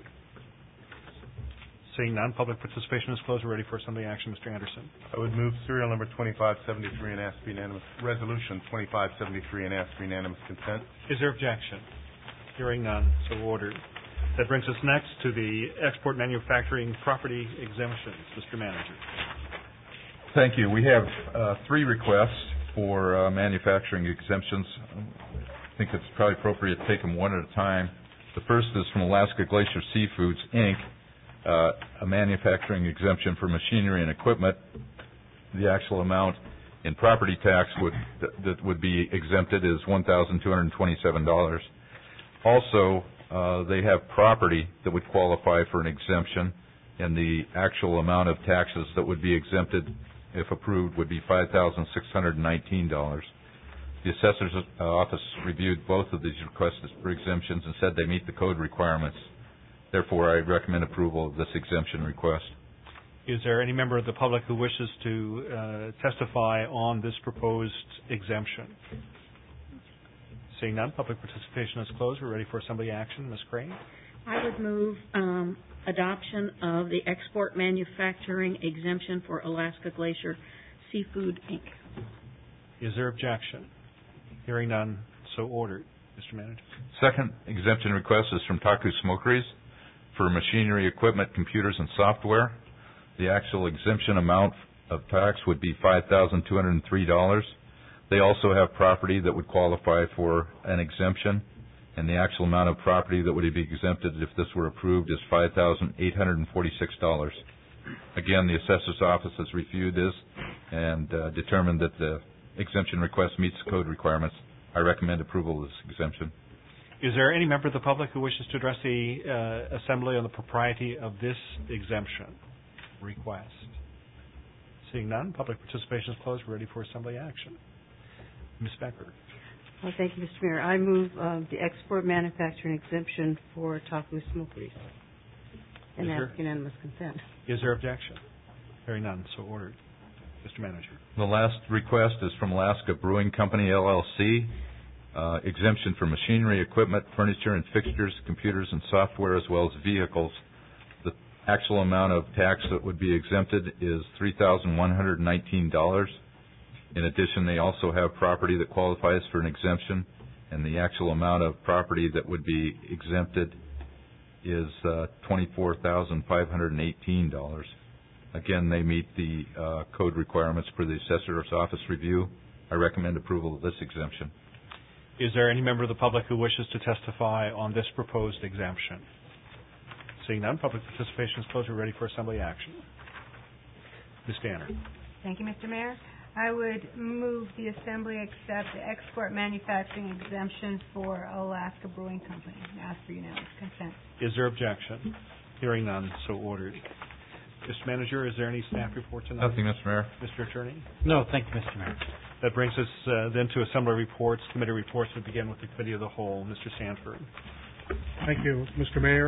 Seeing none, public participation is closed. We're ready for Assembly action. Mr. Anderson. I would move serial number 2573 and ask for unanimous, Resolution 2573 and ask for unanimous consent. Is there objection? Hearing none, so ordered. That brings us next to the export manufacturing property exemptions. Mr. Manager. Thank you. We have three requests for manufacturing exemptions. I think it's probably appropriate to take them one at a time. The first is from Alaska Glacier Seafoods, Inc., a manufacturing exemption for machinery and equipment. The actual amount in property tax that would be exempted is $1,227. Also, they have property that would qualify for an exemption, and the actual amount of taxes that would be exempted, if approved, would be $5,619. The Assessor's Office reviewed both of these requests for exemptions and said they meet the code requirements. Therefore, I recommend approval of this exemption request. Is there any member of the public who wishes to testify on this proposed exemption? Seeing none, public participation is closed. We're ready for Assembly action. Ms. Crane. I would move adoption of the export manufacturing exemption for Alaska Glacier Seafood, Inc. Is there objection? Hearing none, so ordered. Mr. Manager. Second exemption request is from Taku Smokeries for machinery, equipment, computers, and software. The actual exemption amount of tax would be $5,203. They also have property that would qualify for an exemption, and the actual amount of property that would be exempted if this were approved is $5,846. Again, the Assessor's Office has reviewed this and determined that the exemption request meets code requirements. I recommend approval of this exemption. Is there any member of the public who wishes to address the Assembly on the propriety of this exemption request? Seeing none, public participation is closed. We're ready for Assembly action. Ms. Becker. Well, thank you, Mr. Mayor. I move the export manufacturing exemption for Taku Smokeries and ask unanimous consent. Is there objection? Hearing none, so ordered. Mr. Manager. The last request is from Alaska Brewing Company, LLC, exemption for machinery, equipment, furniture, and fixtures, computers, and software, as well as vehicles. The actual amount of tax that would be exempted is $3,119. In addition, they also have property that qualifies for an exemption, and the actual amount of property that would be exempted is $24,518. Again, they meet the code requirements for the Assessor's Office review. I recommend approval of this exemption. Is there any member of the public who wishes to testify on this proposed exemption? Seeing none, public participation is closed. We're ready for Assembly action. Ms. Danner. Thank you, Mr. Mayor. I would move the Assembly accept the export manufacturing exemption for Alaska Brewing Company and ask for unanimous consent. Is there objection? Hearing none, so ordered. Mr. Manager, is there any staff report tonight? Nothing, Mr. Mayor. Mr. Attorney? No, thank you, Mr. Mayor. That brings us then to Assembly reports, committee reports. We begin with the Committee of the Whole. Mr. Sanford. Thank you, Mr. Mayor.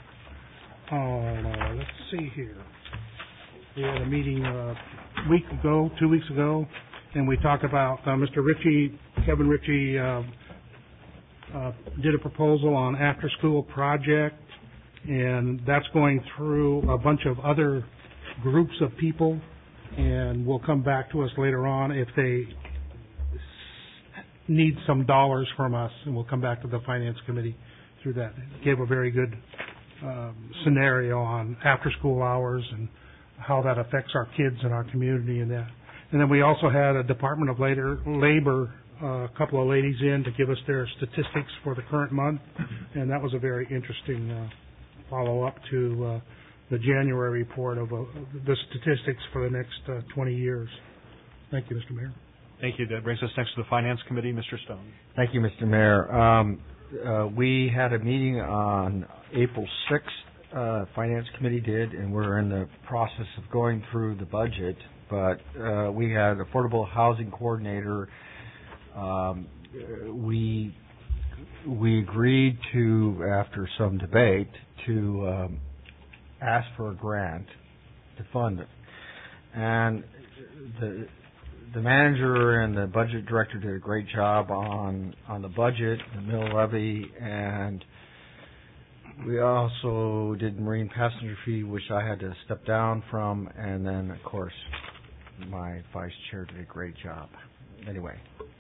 Let's see here. We had a meeting 2 weeks ago, and we talked about Mr. Ritchie, Kevin Ritchie, did a proposal on after-school project, and that's going through a bunch of other groups of people, and will come back to us later on if they need some dollars from us, and we'll come back to the Finance Committee through that. It gave a very good scenario on after-school hours and how that affects our kids and our community and that. And then we also had a Department of Labor, a couple of ladies in to give us their statistics for the current month, and that was a very interesting follow-up to the January report of the statistics for the next 20 years. Thank you, Mr. Mayor. Thank you. That brings us next to the Finance Committee. Mr. Stone. Thank you, Mr. Mayor. We had a meeting on April 6th. Finance Committee did, and we're in the process of going through the budget. But we had Affordable Housing Coordinator. We agreed to, after some debate, to ask for a grant to fund it. And the manager and the budget director did a great job on the budget, the mill levy, and we also did marine passenger fee, which I had to step down from, and then, of course, my vice chair did a great job. Anyway,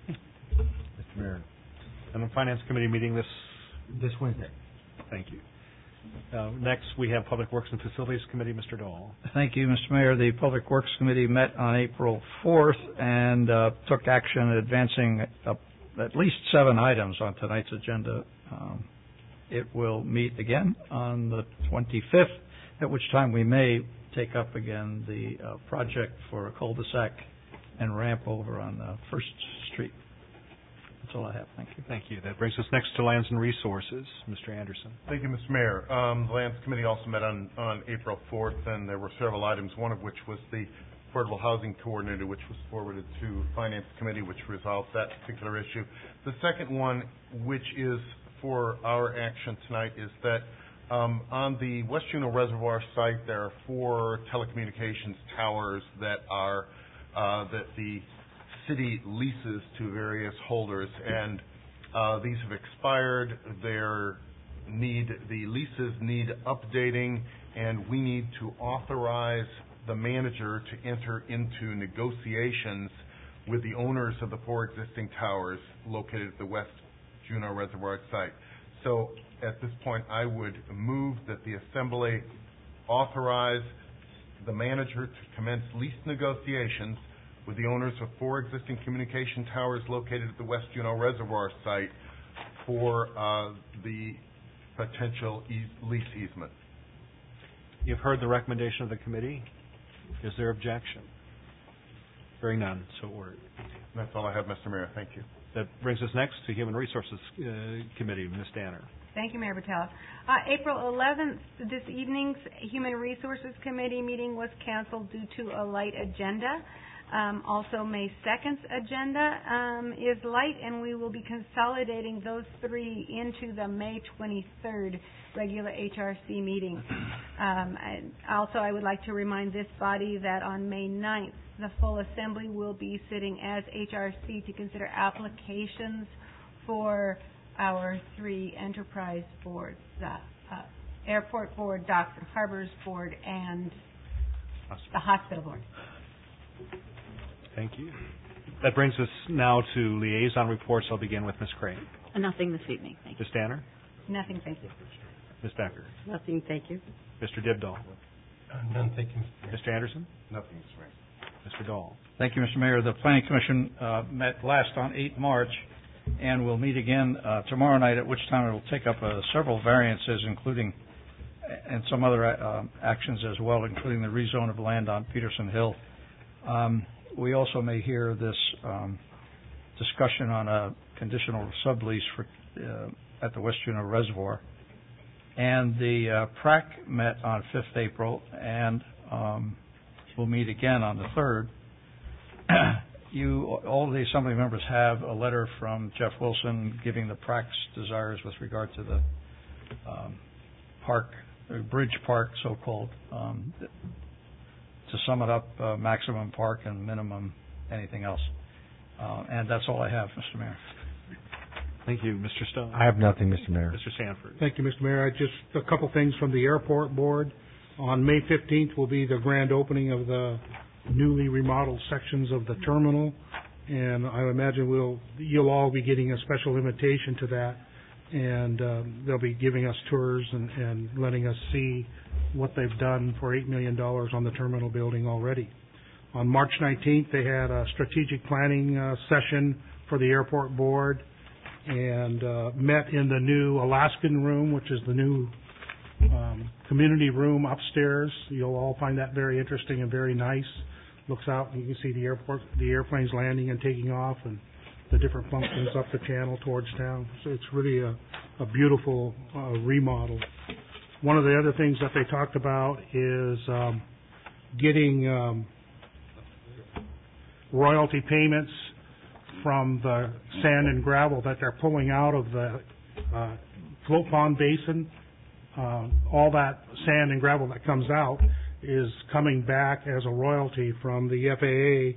Mr. Mayor. And the Finance Committee meeting this Wednesday. Thank you. Next, we have Public Works and Facilities Committee, Mr. Dahl. Thank you, Mr. Mayor. The Public Works Committee met on April 4th and took action advancing at least 7 items on tonight's agenda. It will meet again on the 25th, at which time we may take up again the project for a cul-de-sac and ramp over on 1st Street. That's all I have. Thank you. Thank you. That brings us next to Lands and Resources. Mr. Anderson. Thank you, Mr. Mayor. The Lands Committee also met on April 4th, and there were several items, one of which was the Affordable Housing Coordinator, which was forwarded to Finance Committee, which resolved that particular issue. The second one, which is for our action tonight, is that on the West Juneau Reservoir site, there are 4 telecommunications towers that are that the city leases to various holders, and these have expired. The leases need updating, and we need to authorize the manager to enter into negotiations with the owners of the 4 existing towers located at the West Juneau Reservoir site. So at this point, I would move that the Assembly authorize the manager to commence lease negotiations with the owners of 4 existing communication towers located at the West Juneau Reservoir site for the potential lease easement. You've heard the recommendation of the committee. Is there objection? Hearing none, so ordered. That's all I have, Mr. Mayor. Thank you. That brings us next to Human Resources Committee. Ms. Danner. Thank you, Mayor Batella. April 11th, this evening's Human Resources Committee meeting was canceled due to a light agenda. Also, May 2nd's agenda is light, and we will be consolidating those 3 into the May 23rd regular HRC meeting. I would like to remind this body that on May 9th, the full Assembly will be sitting as HRC to consider applications for our 3 enterprise boards, Airport Board, Docks and Harbors Board, and the Hospital Board. Thank you. That brings us now to liaison reports. I'll begin with Ms. Crane. Nothing this evening, thank you. Ms. Danner? Nothing, thank you. Ms. Becker? Nothing, thank you. Mr. Dibdahl? None, thank you, Mr. Mayor. Mr. Anderson? Nothing, Mr. Mayor. Mr. Dahl? Thank you, Mr. Mayor. The Planning Commission met last on 8 March and will meet again tomorrow night, at which time it will take up several variances, including and some other actions as well, including the rezone of land on Peterson Hill. We also may hear this discussion on a conditional sublease for at the West Juneau Reservoir. And the PRAC met on 5th April and will meet again on the 3rd. All of the Assembly members have a letter from Jeff Wilson giving the PRAC's desires with regard to the park, bridge park, so-called. To sum it up, maximum park and minimum anything else. And that's all I have, Mr. Mayor. Thank you. Mr. Stone? I have nothing, Mr. Mayor. Mr. Sanford? Thank you, Mr. Mayor. Just a couple things from the Airport Board. On May 15th will be the grand opening of the newly remodeled sections of the terminal, and I imagine you'll all be getting a special invitation to that, and they'll be giving us tours and letting us see what they've done for $8 million on the terminal building already. On March 19th, they had a strategic planning session for the Airport Board and met in the new Alaskan room, which is the new community room upstairs. You'll all find that very interesting and very nice. Looks out and you can see the airport, the airplanes landing and taking off, and the different functions up the channel towards town. So it's really a beautiful remodel. One of the other things that they talked about is getting royalty payments from the sand and gravel that they're pulling out of the float pond basin. All that sand and gravel that comes out is coming back as a royalty from the FAA,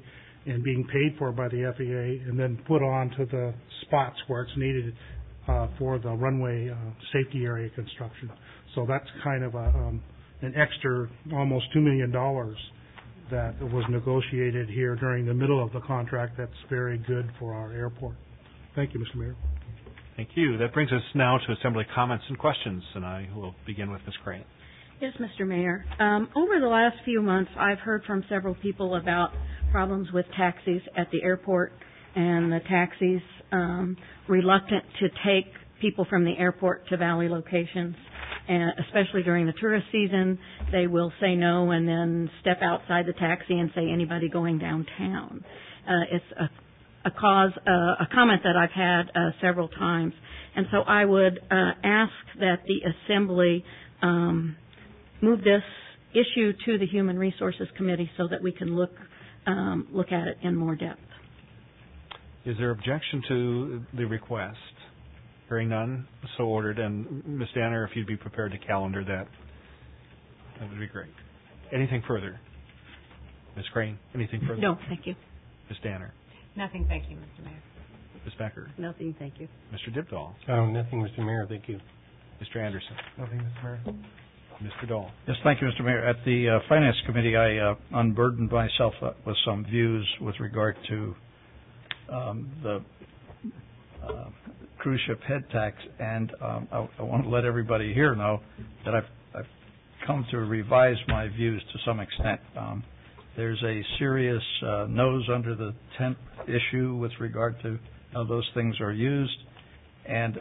and being paid for by the FAA, and then put onto the spots where it's needed for the runway safety area construction. So that's kind of an extra almost $2 million that was negotiated here during the middle of the contract. That's very good for our airport. Thank you, Mr. Mayor. Thank you. That brings us now to Assembly comments and questions, and I will begin with Ms. Crane. Yes, Mr. Mayor. Over the last few months, I've heard from several people about problems with taxis at the airport, and the taxis reluctant to take people from the airport to valley locations, and especially during the tourist season. They will say no and then step outside the taxi and say anybody going downtown. It's a comment that I've had several times, and so I would ask that the Assembly move this issue to the Human Resources Committee so that we can look at it in more depth. Is there objection to the request? Hearing none, so ordered. And Ms. Danner, if you'd be prepared to calendar that, that would be great. Anything further? Ms. Crane, anything further? No, thank you. Ms. Danner? Nothing, thank you, Mr. Mayor. Ms. Becker? Nothing, thank you. Mr. Dibdahl? Nothing, Mr. Mayor, thank you. Mr. Anderson? Nothing, Mr. Mayor. Mr. Dahl? Yes, thank you, Mr. Mayor. At the Finance Committee, I unburdened myself with some views with regard to the cruise ship head tax, and I want to let everybody here know that I've come to revise my views to some extent. There's a serious nose under the tent issue with regard to how those things are used, and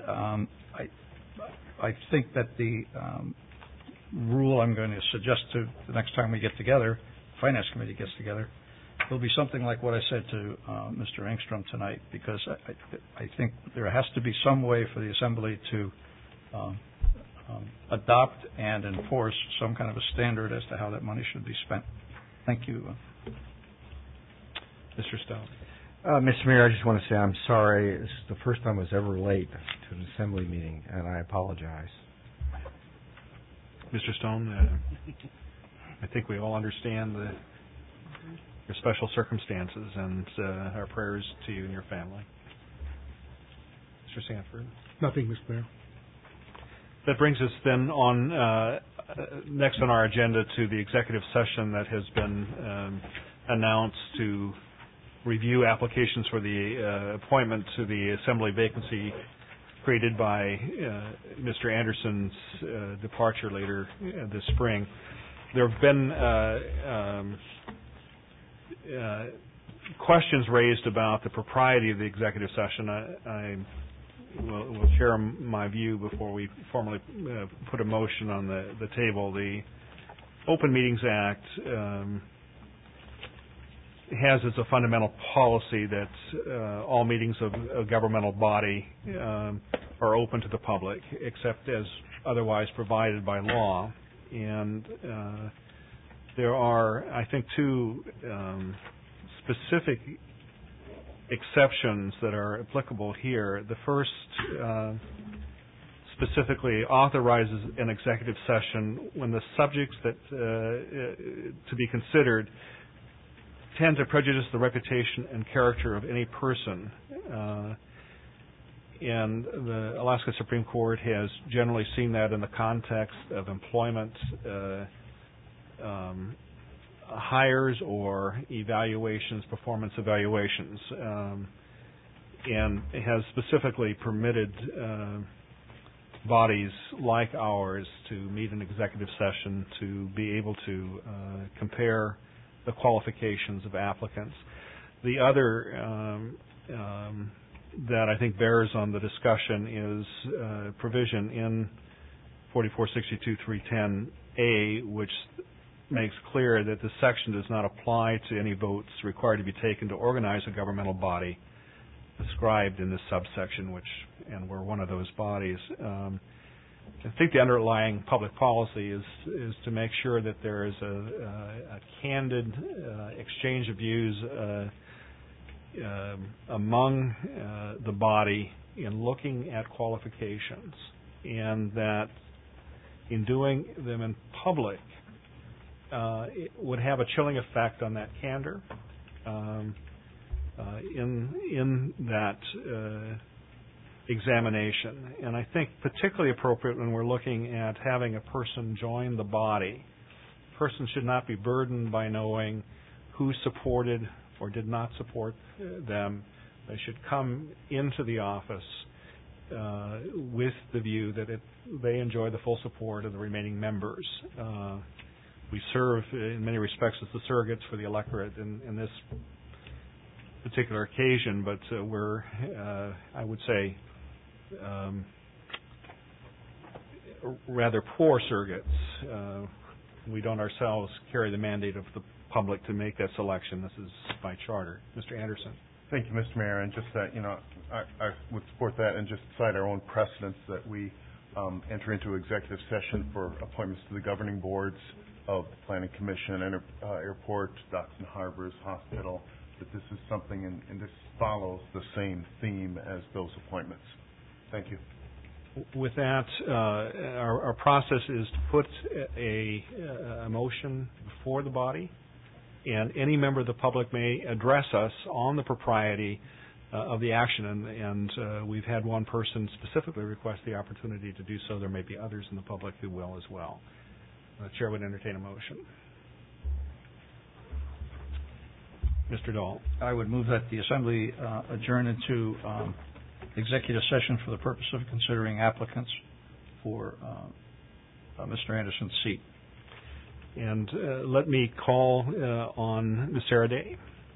I think that the rule I'm going to suggest to the next time we get together, Finance Committee gets together, will be something like what I said to Mr. Engstrom tonight, because I think there has to be some way for the Assembly to adopt and enforce some kind of a standard as to how that money should be spent. Thank you. Mr. Stone? Mr. Mayor, I just want to say I'm sorry. This is the first time I was ever late to an Assembly meeting, and I apologize. Mr. Stone, I think we all understand your special circumstances, and our prayers to you and your family. Mr. Sanford? Nothing, Mr. Mayor. That brings us then on next on our agenda to the executive session that has been announced to review applications for the appointment to the Assembly vacancy created by Mr. Anderson's departure later this spring. There have been questions raised about the propriety of the executive session. I will share my view before we formally put a motion on the table. The Open Meetings Act has as a fundamental policy that all meetings of a governmental body are open to the public, except as otherwise provided by law. And there are, I think, two specific exceptions that are applicable here. The first specifically authorizes an executive session when the subjects that to be considered tend to prejudice the reputation and character of any person. And the Alaska Supreme Court has generally seen that in the context of employment hires or evaluations, performance evaluations, and has specifically permitted bodies like ours to meet an executive session to be able to compare the qualifications of applicants. The other that I think bears on the discussion is provision in 4462.310A, which makes clear that this section does not apply to any votes required to be taken to organize a governmental body described in this subsection, and we're one of those bodies. I think the underlying public policy is to make sure that there is a candid exchange of views among the body in looking at qualifications, and that in doing them in public it would have a chilling effect on that candor. in that examination. And I think particularly appropriate when we're looking at having a person join the body. A person should not be burdened by knowing who supported or did not support them. They should come into the office with the view that they enjoy the full support of the remaining members. We serve, in many respects, as the surrogates for the electorate in this particular occasion, but we're, I would say, rather poor surrogates. We don't ourselves carry the mandate of the public to make that selection. This is by charter. Mr. Anderson. Thank you, Mr. Mayor. And just that, I would support that and just cite our own precedents that we enter into executive session for appointments to the governing boards of the Planning Commission, Airport, Docks and Harbors, Hospital, that this is something, and this follows the same theme as those appointments. Thank you. With that, our process is to put a motion before the body, and any member of the public may address us on the propriety of the action, and we've had one person specifically request the opportunity to do so. There may be others in the public who will as well. The Chair would entertain a motion. Mr. Dahl. I would move that the Assembly adjourn into executive session for the purpose of considering applicants for Mr. Anderson's seat. And let me call on Ms. Sarah Day.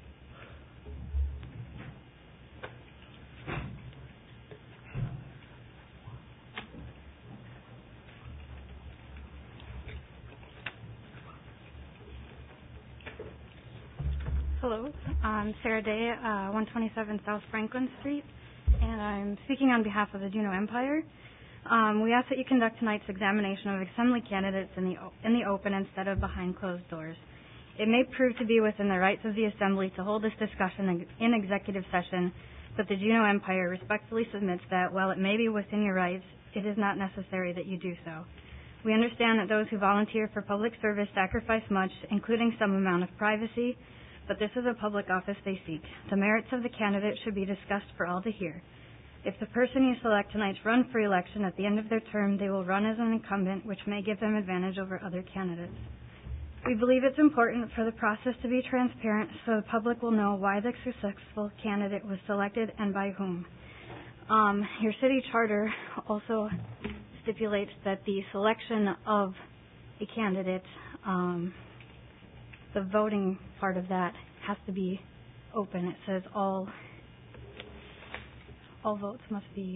Hello, I'm Sarah Day, 127 South Franklin Street, and I'm speaking on behalf of the Juneau Empire. We ask that you conduct tonight's examination of Assembly candidates in the open instead of behind closed doors. It may prove to be within the rights of the Assembly to hold this discussion in executive session, but the Juneau Empire respectfully submits that while it may be within your rights, it is not necessary that you do so. We understand that those who volunteer for public service sacrifice much, including some amount of privacy, but this is a public office they seek. The merits of the candidate should be discussed for all to hear. If the person you select tonight run for election at the end of their term, they will run as an incumbent, which may give them advantage over other candidates. We believe it's important for the process to be transparent so the public will know why the successful candidate was selected and by whom. Your city charter also stipulates that the selection of a candidate, the voting part of that has to be open. It says all votes must be,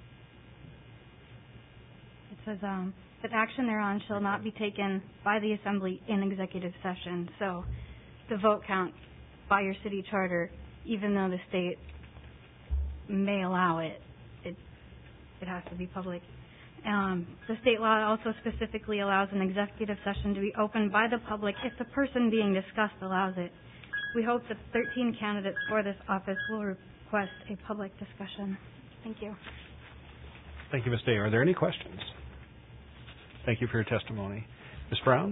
it says that action thereon shall not be taken by the Assembly in executive session. So the vote count by your city charter, even though the state may allow it, it has to be public. The state law also specifically allows an executive session to be opened by the public if the person being discussed allows it. We hope that 13 candidates for this office will request a public discussion. Thank you. Thank you, Ms. Day. Are there any questions? Thank you for your testimony. Ms. Brown?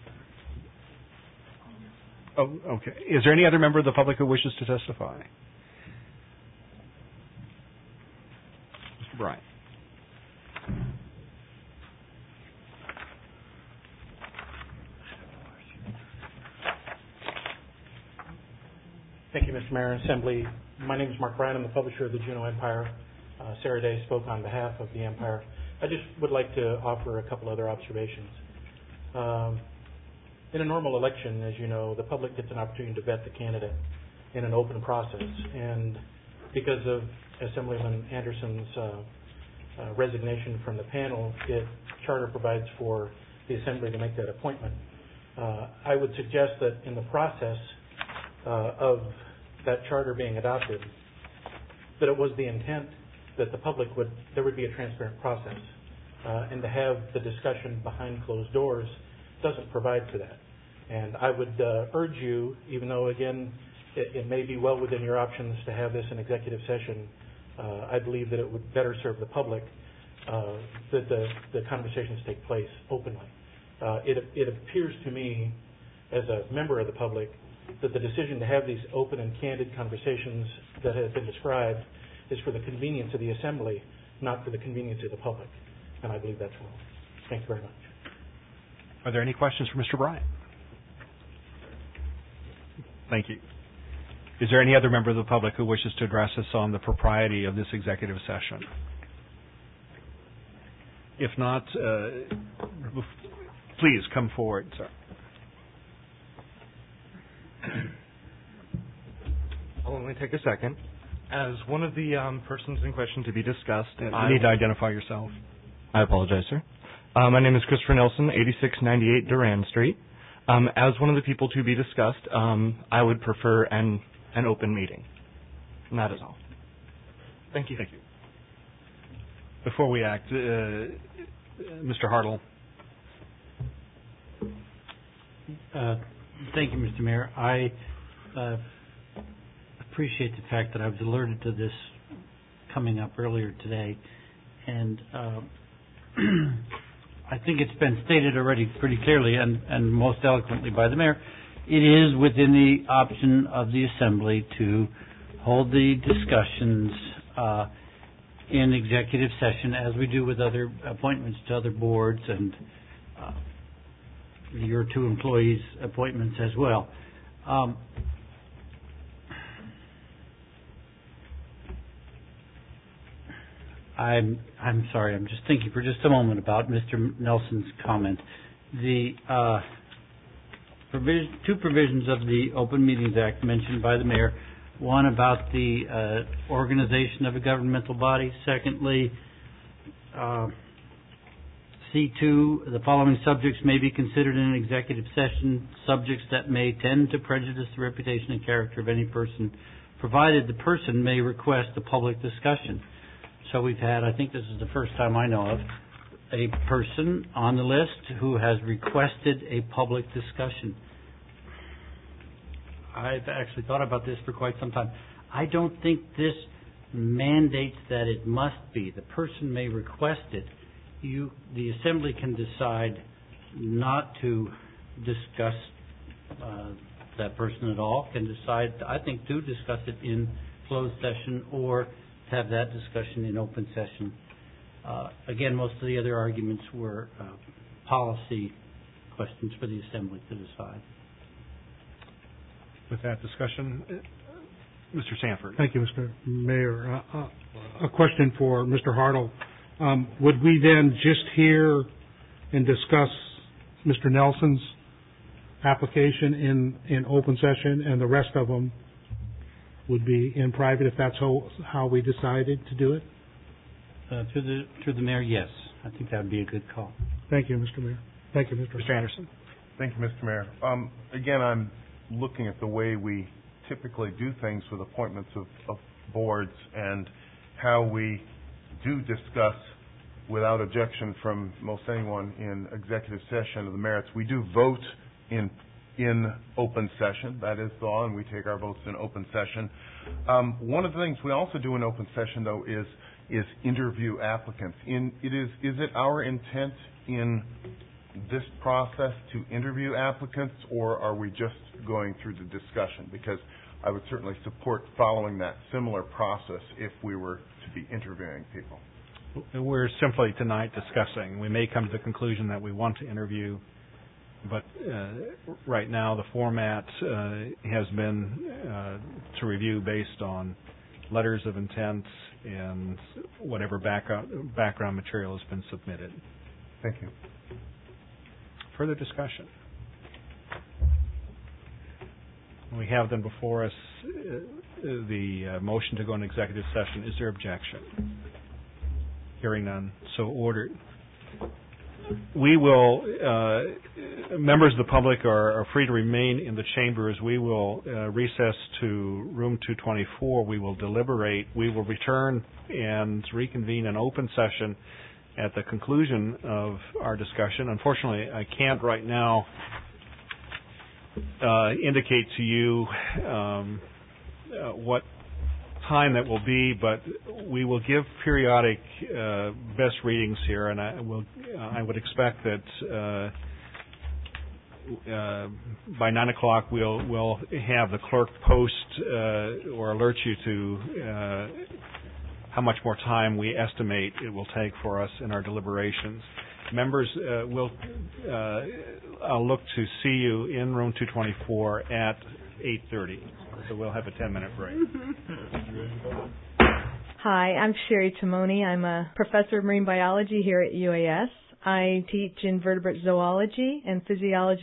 Oh, okay. Is there any other member of the public who wishes to testify? Mr. Bryant. Thank you, Mr. Mayor and Assembly. My name is Mark Bryan. I'm the publisher of the Juneau Empire. Sarah Day spoke on behalf of the Empire. I just would like to offer a couple other observations. In a normal election, as you know, the public gets an opportunity to vet the candidate in an open process. And because of Assemblyman Anderson's resignation from the panel, charter provides for the Assembly to make that appointment. I would suggest that in the process of that charter being adopted, that it was the intent that there would be a transparent process, and to have the discussion behind closed doors doesn't provide for that. And I would urge you, even though again it may be well within your options to have this in executive session, I believe that it would better serve the public that the conversations take place openly. It appears to me, as a member of the public, that the decision to have these open and candid conversations that have been described is for the convenience of the Assembly, not for the convenience of the public. And I believe that's wrong. Thank you very much. Are there any questions for Mr. Bryant? Thank you. Is there any other member of the public who wishes to address us on the propriety of this executive session? If not, please come forward, sir. I'll only take a second. As one of the persons in question to be discussed, You need to identify yourself. I apologize, sir. My name is Christopher Nelson, 8698 Duran Street. As one of the people to be discussed, I would prefer an open meeting. And that is all. Thank you. Thank you. Before we act, Mr. Hartle. Thank you, Mr. Mayor. I appreciate the fact that I was alerted to this coming up earlier today, and I think it's been stated already pretty clearly and most eloquently by the mayor. It is within the option of the Assembly to hold the discussions in executive session, as we do with other appointments to other boards and your two employees' appointments as well. I'm sorry. I'm just thinking for just a moment about Mr. Nelson's comment. The two provisions of the Open Meetings Act mentioned by the mayor. One about the organization of a governmental body. Secondly, C2, the following subjects may be considered in an executive session, subjects that may tend to prejudice the reputation and character of any person, provided the person may request a public discussion. So we've had, I think this is the first time I know of, a person on the list who has requested a public discussion. I've actually thought about this for quite some time. I don't think this mandates that it must be. The person may request it. The Assembly can decide not to discuss that person at all, can decide, I think, to discuss it in closed session or have that discussion in open session. Again, most of the other arguments were policy questions for the Assembly to decide. With that discussion, Mr. Sanford. Thank you, Mr. Mayor. A question for Mr. Hartle. Would we then just hear and discuss Mr. Nelson's application in open session, and the rest of them would be in private if that's how we decided to do it? Through the mayor, yes. I think that would be a good call. Thank you, Mr. Mayor. Thank you, Mr. Anderson. Thank you, Mr. Mayor. Again, I'm looking at the way we typically do things with appointments of boards and how we do discuss without objection from most anyone in executive session of the merits. We do vote in open session. That is the law, and we take our votes in open session. One of the things we also do in open session, though, is interview applicants. Is it our intent in this process to interview applicants, or are we just going through the discussion? Because I would certainly support following that similar process if we were to be interviewing people. We're simply tonight discussing. We may come to the conclusion that we want to interview, but right now the format has been to review based on letters of intent and whatever background material has been submitted. Thank you. Further discussion? We have then before us the motion to go into executive session. Is there objection? Hearing none, so ordered. We will, members of the public are free to remain in the chambers. We will recess to room 224. We will deliberate. We will return and reconvene an open session at the conclusion of our discussion. Unfortunately, I can't right now indicate to you what time that will be, but we will give periodic best readings here, and I would expect that by 9 o'clock, we'll have the clerk post or alert you to how much more time we estimate it will take for us in our deliberations. Members, I'll look to see you in room 224 at 8:30. So we'll have a 10-minute break. Hi, I'm Sherry Timoni. I'm a professor of marine biology here at UAS. I teach invertebrate zoology and physiology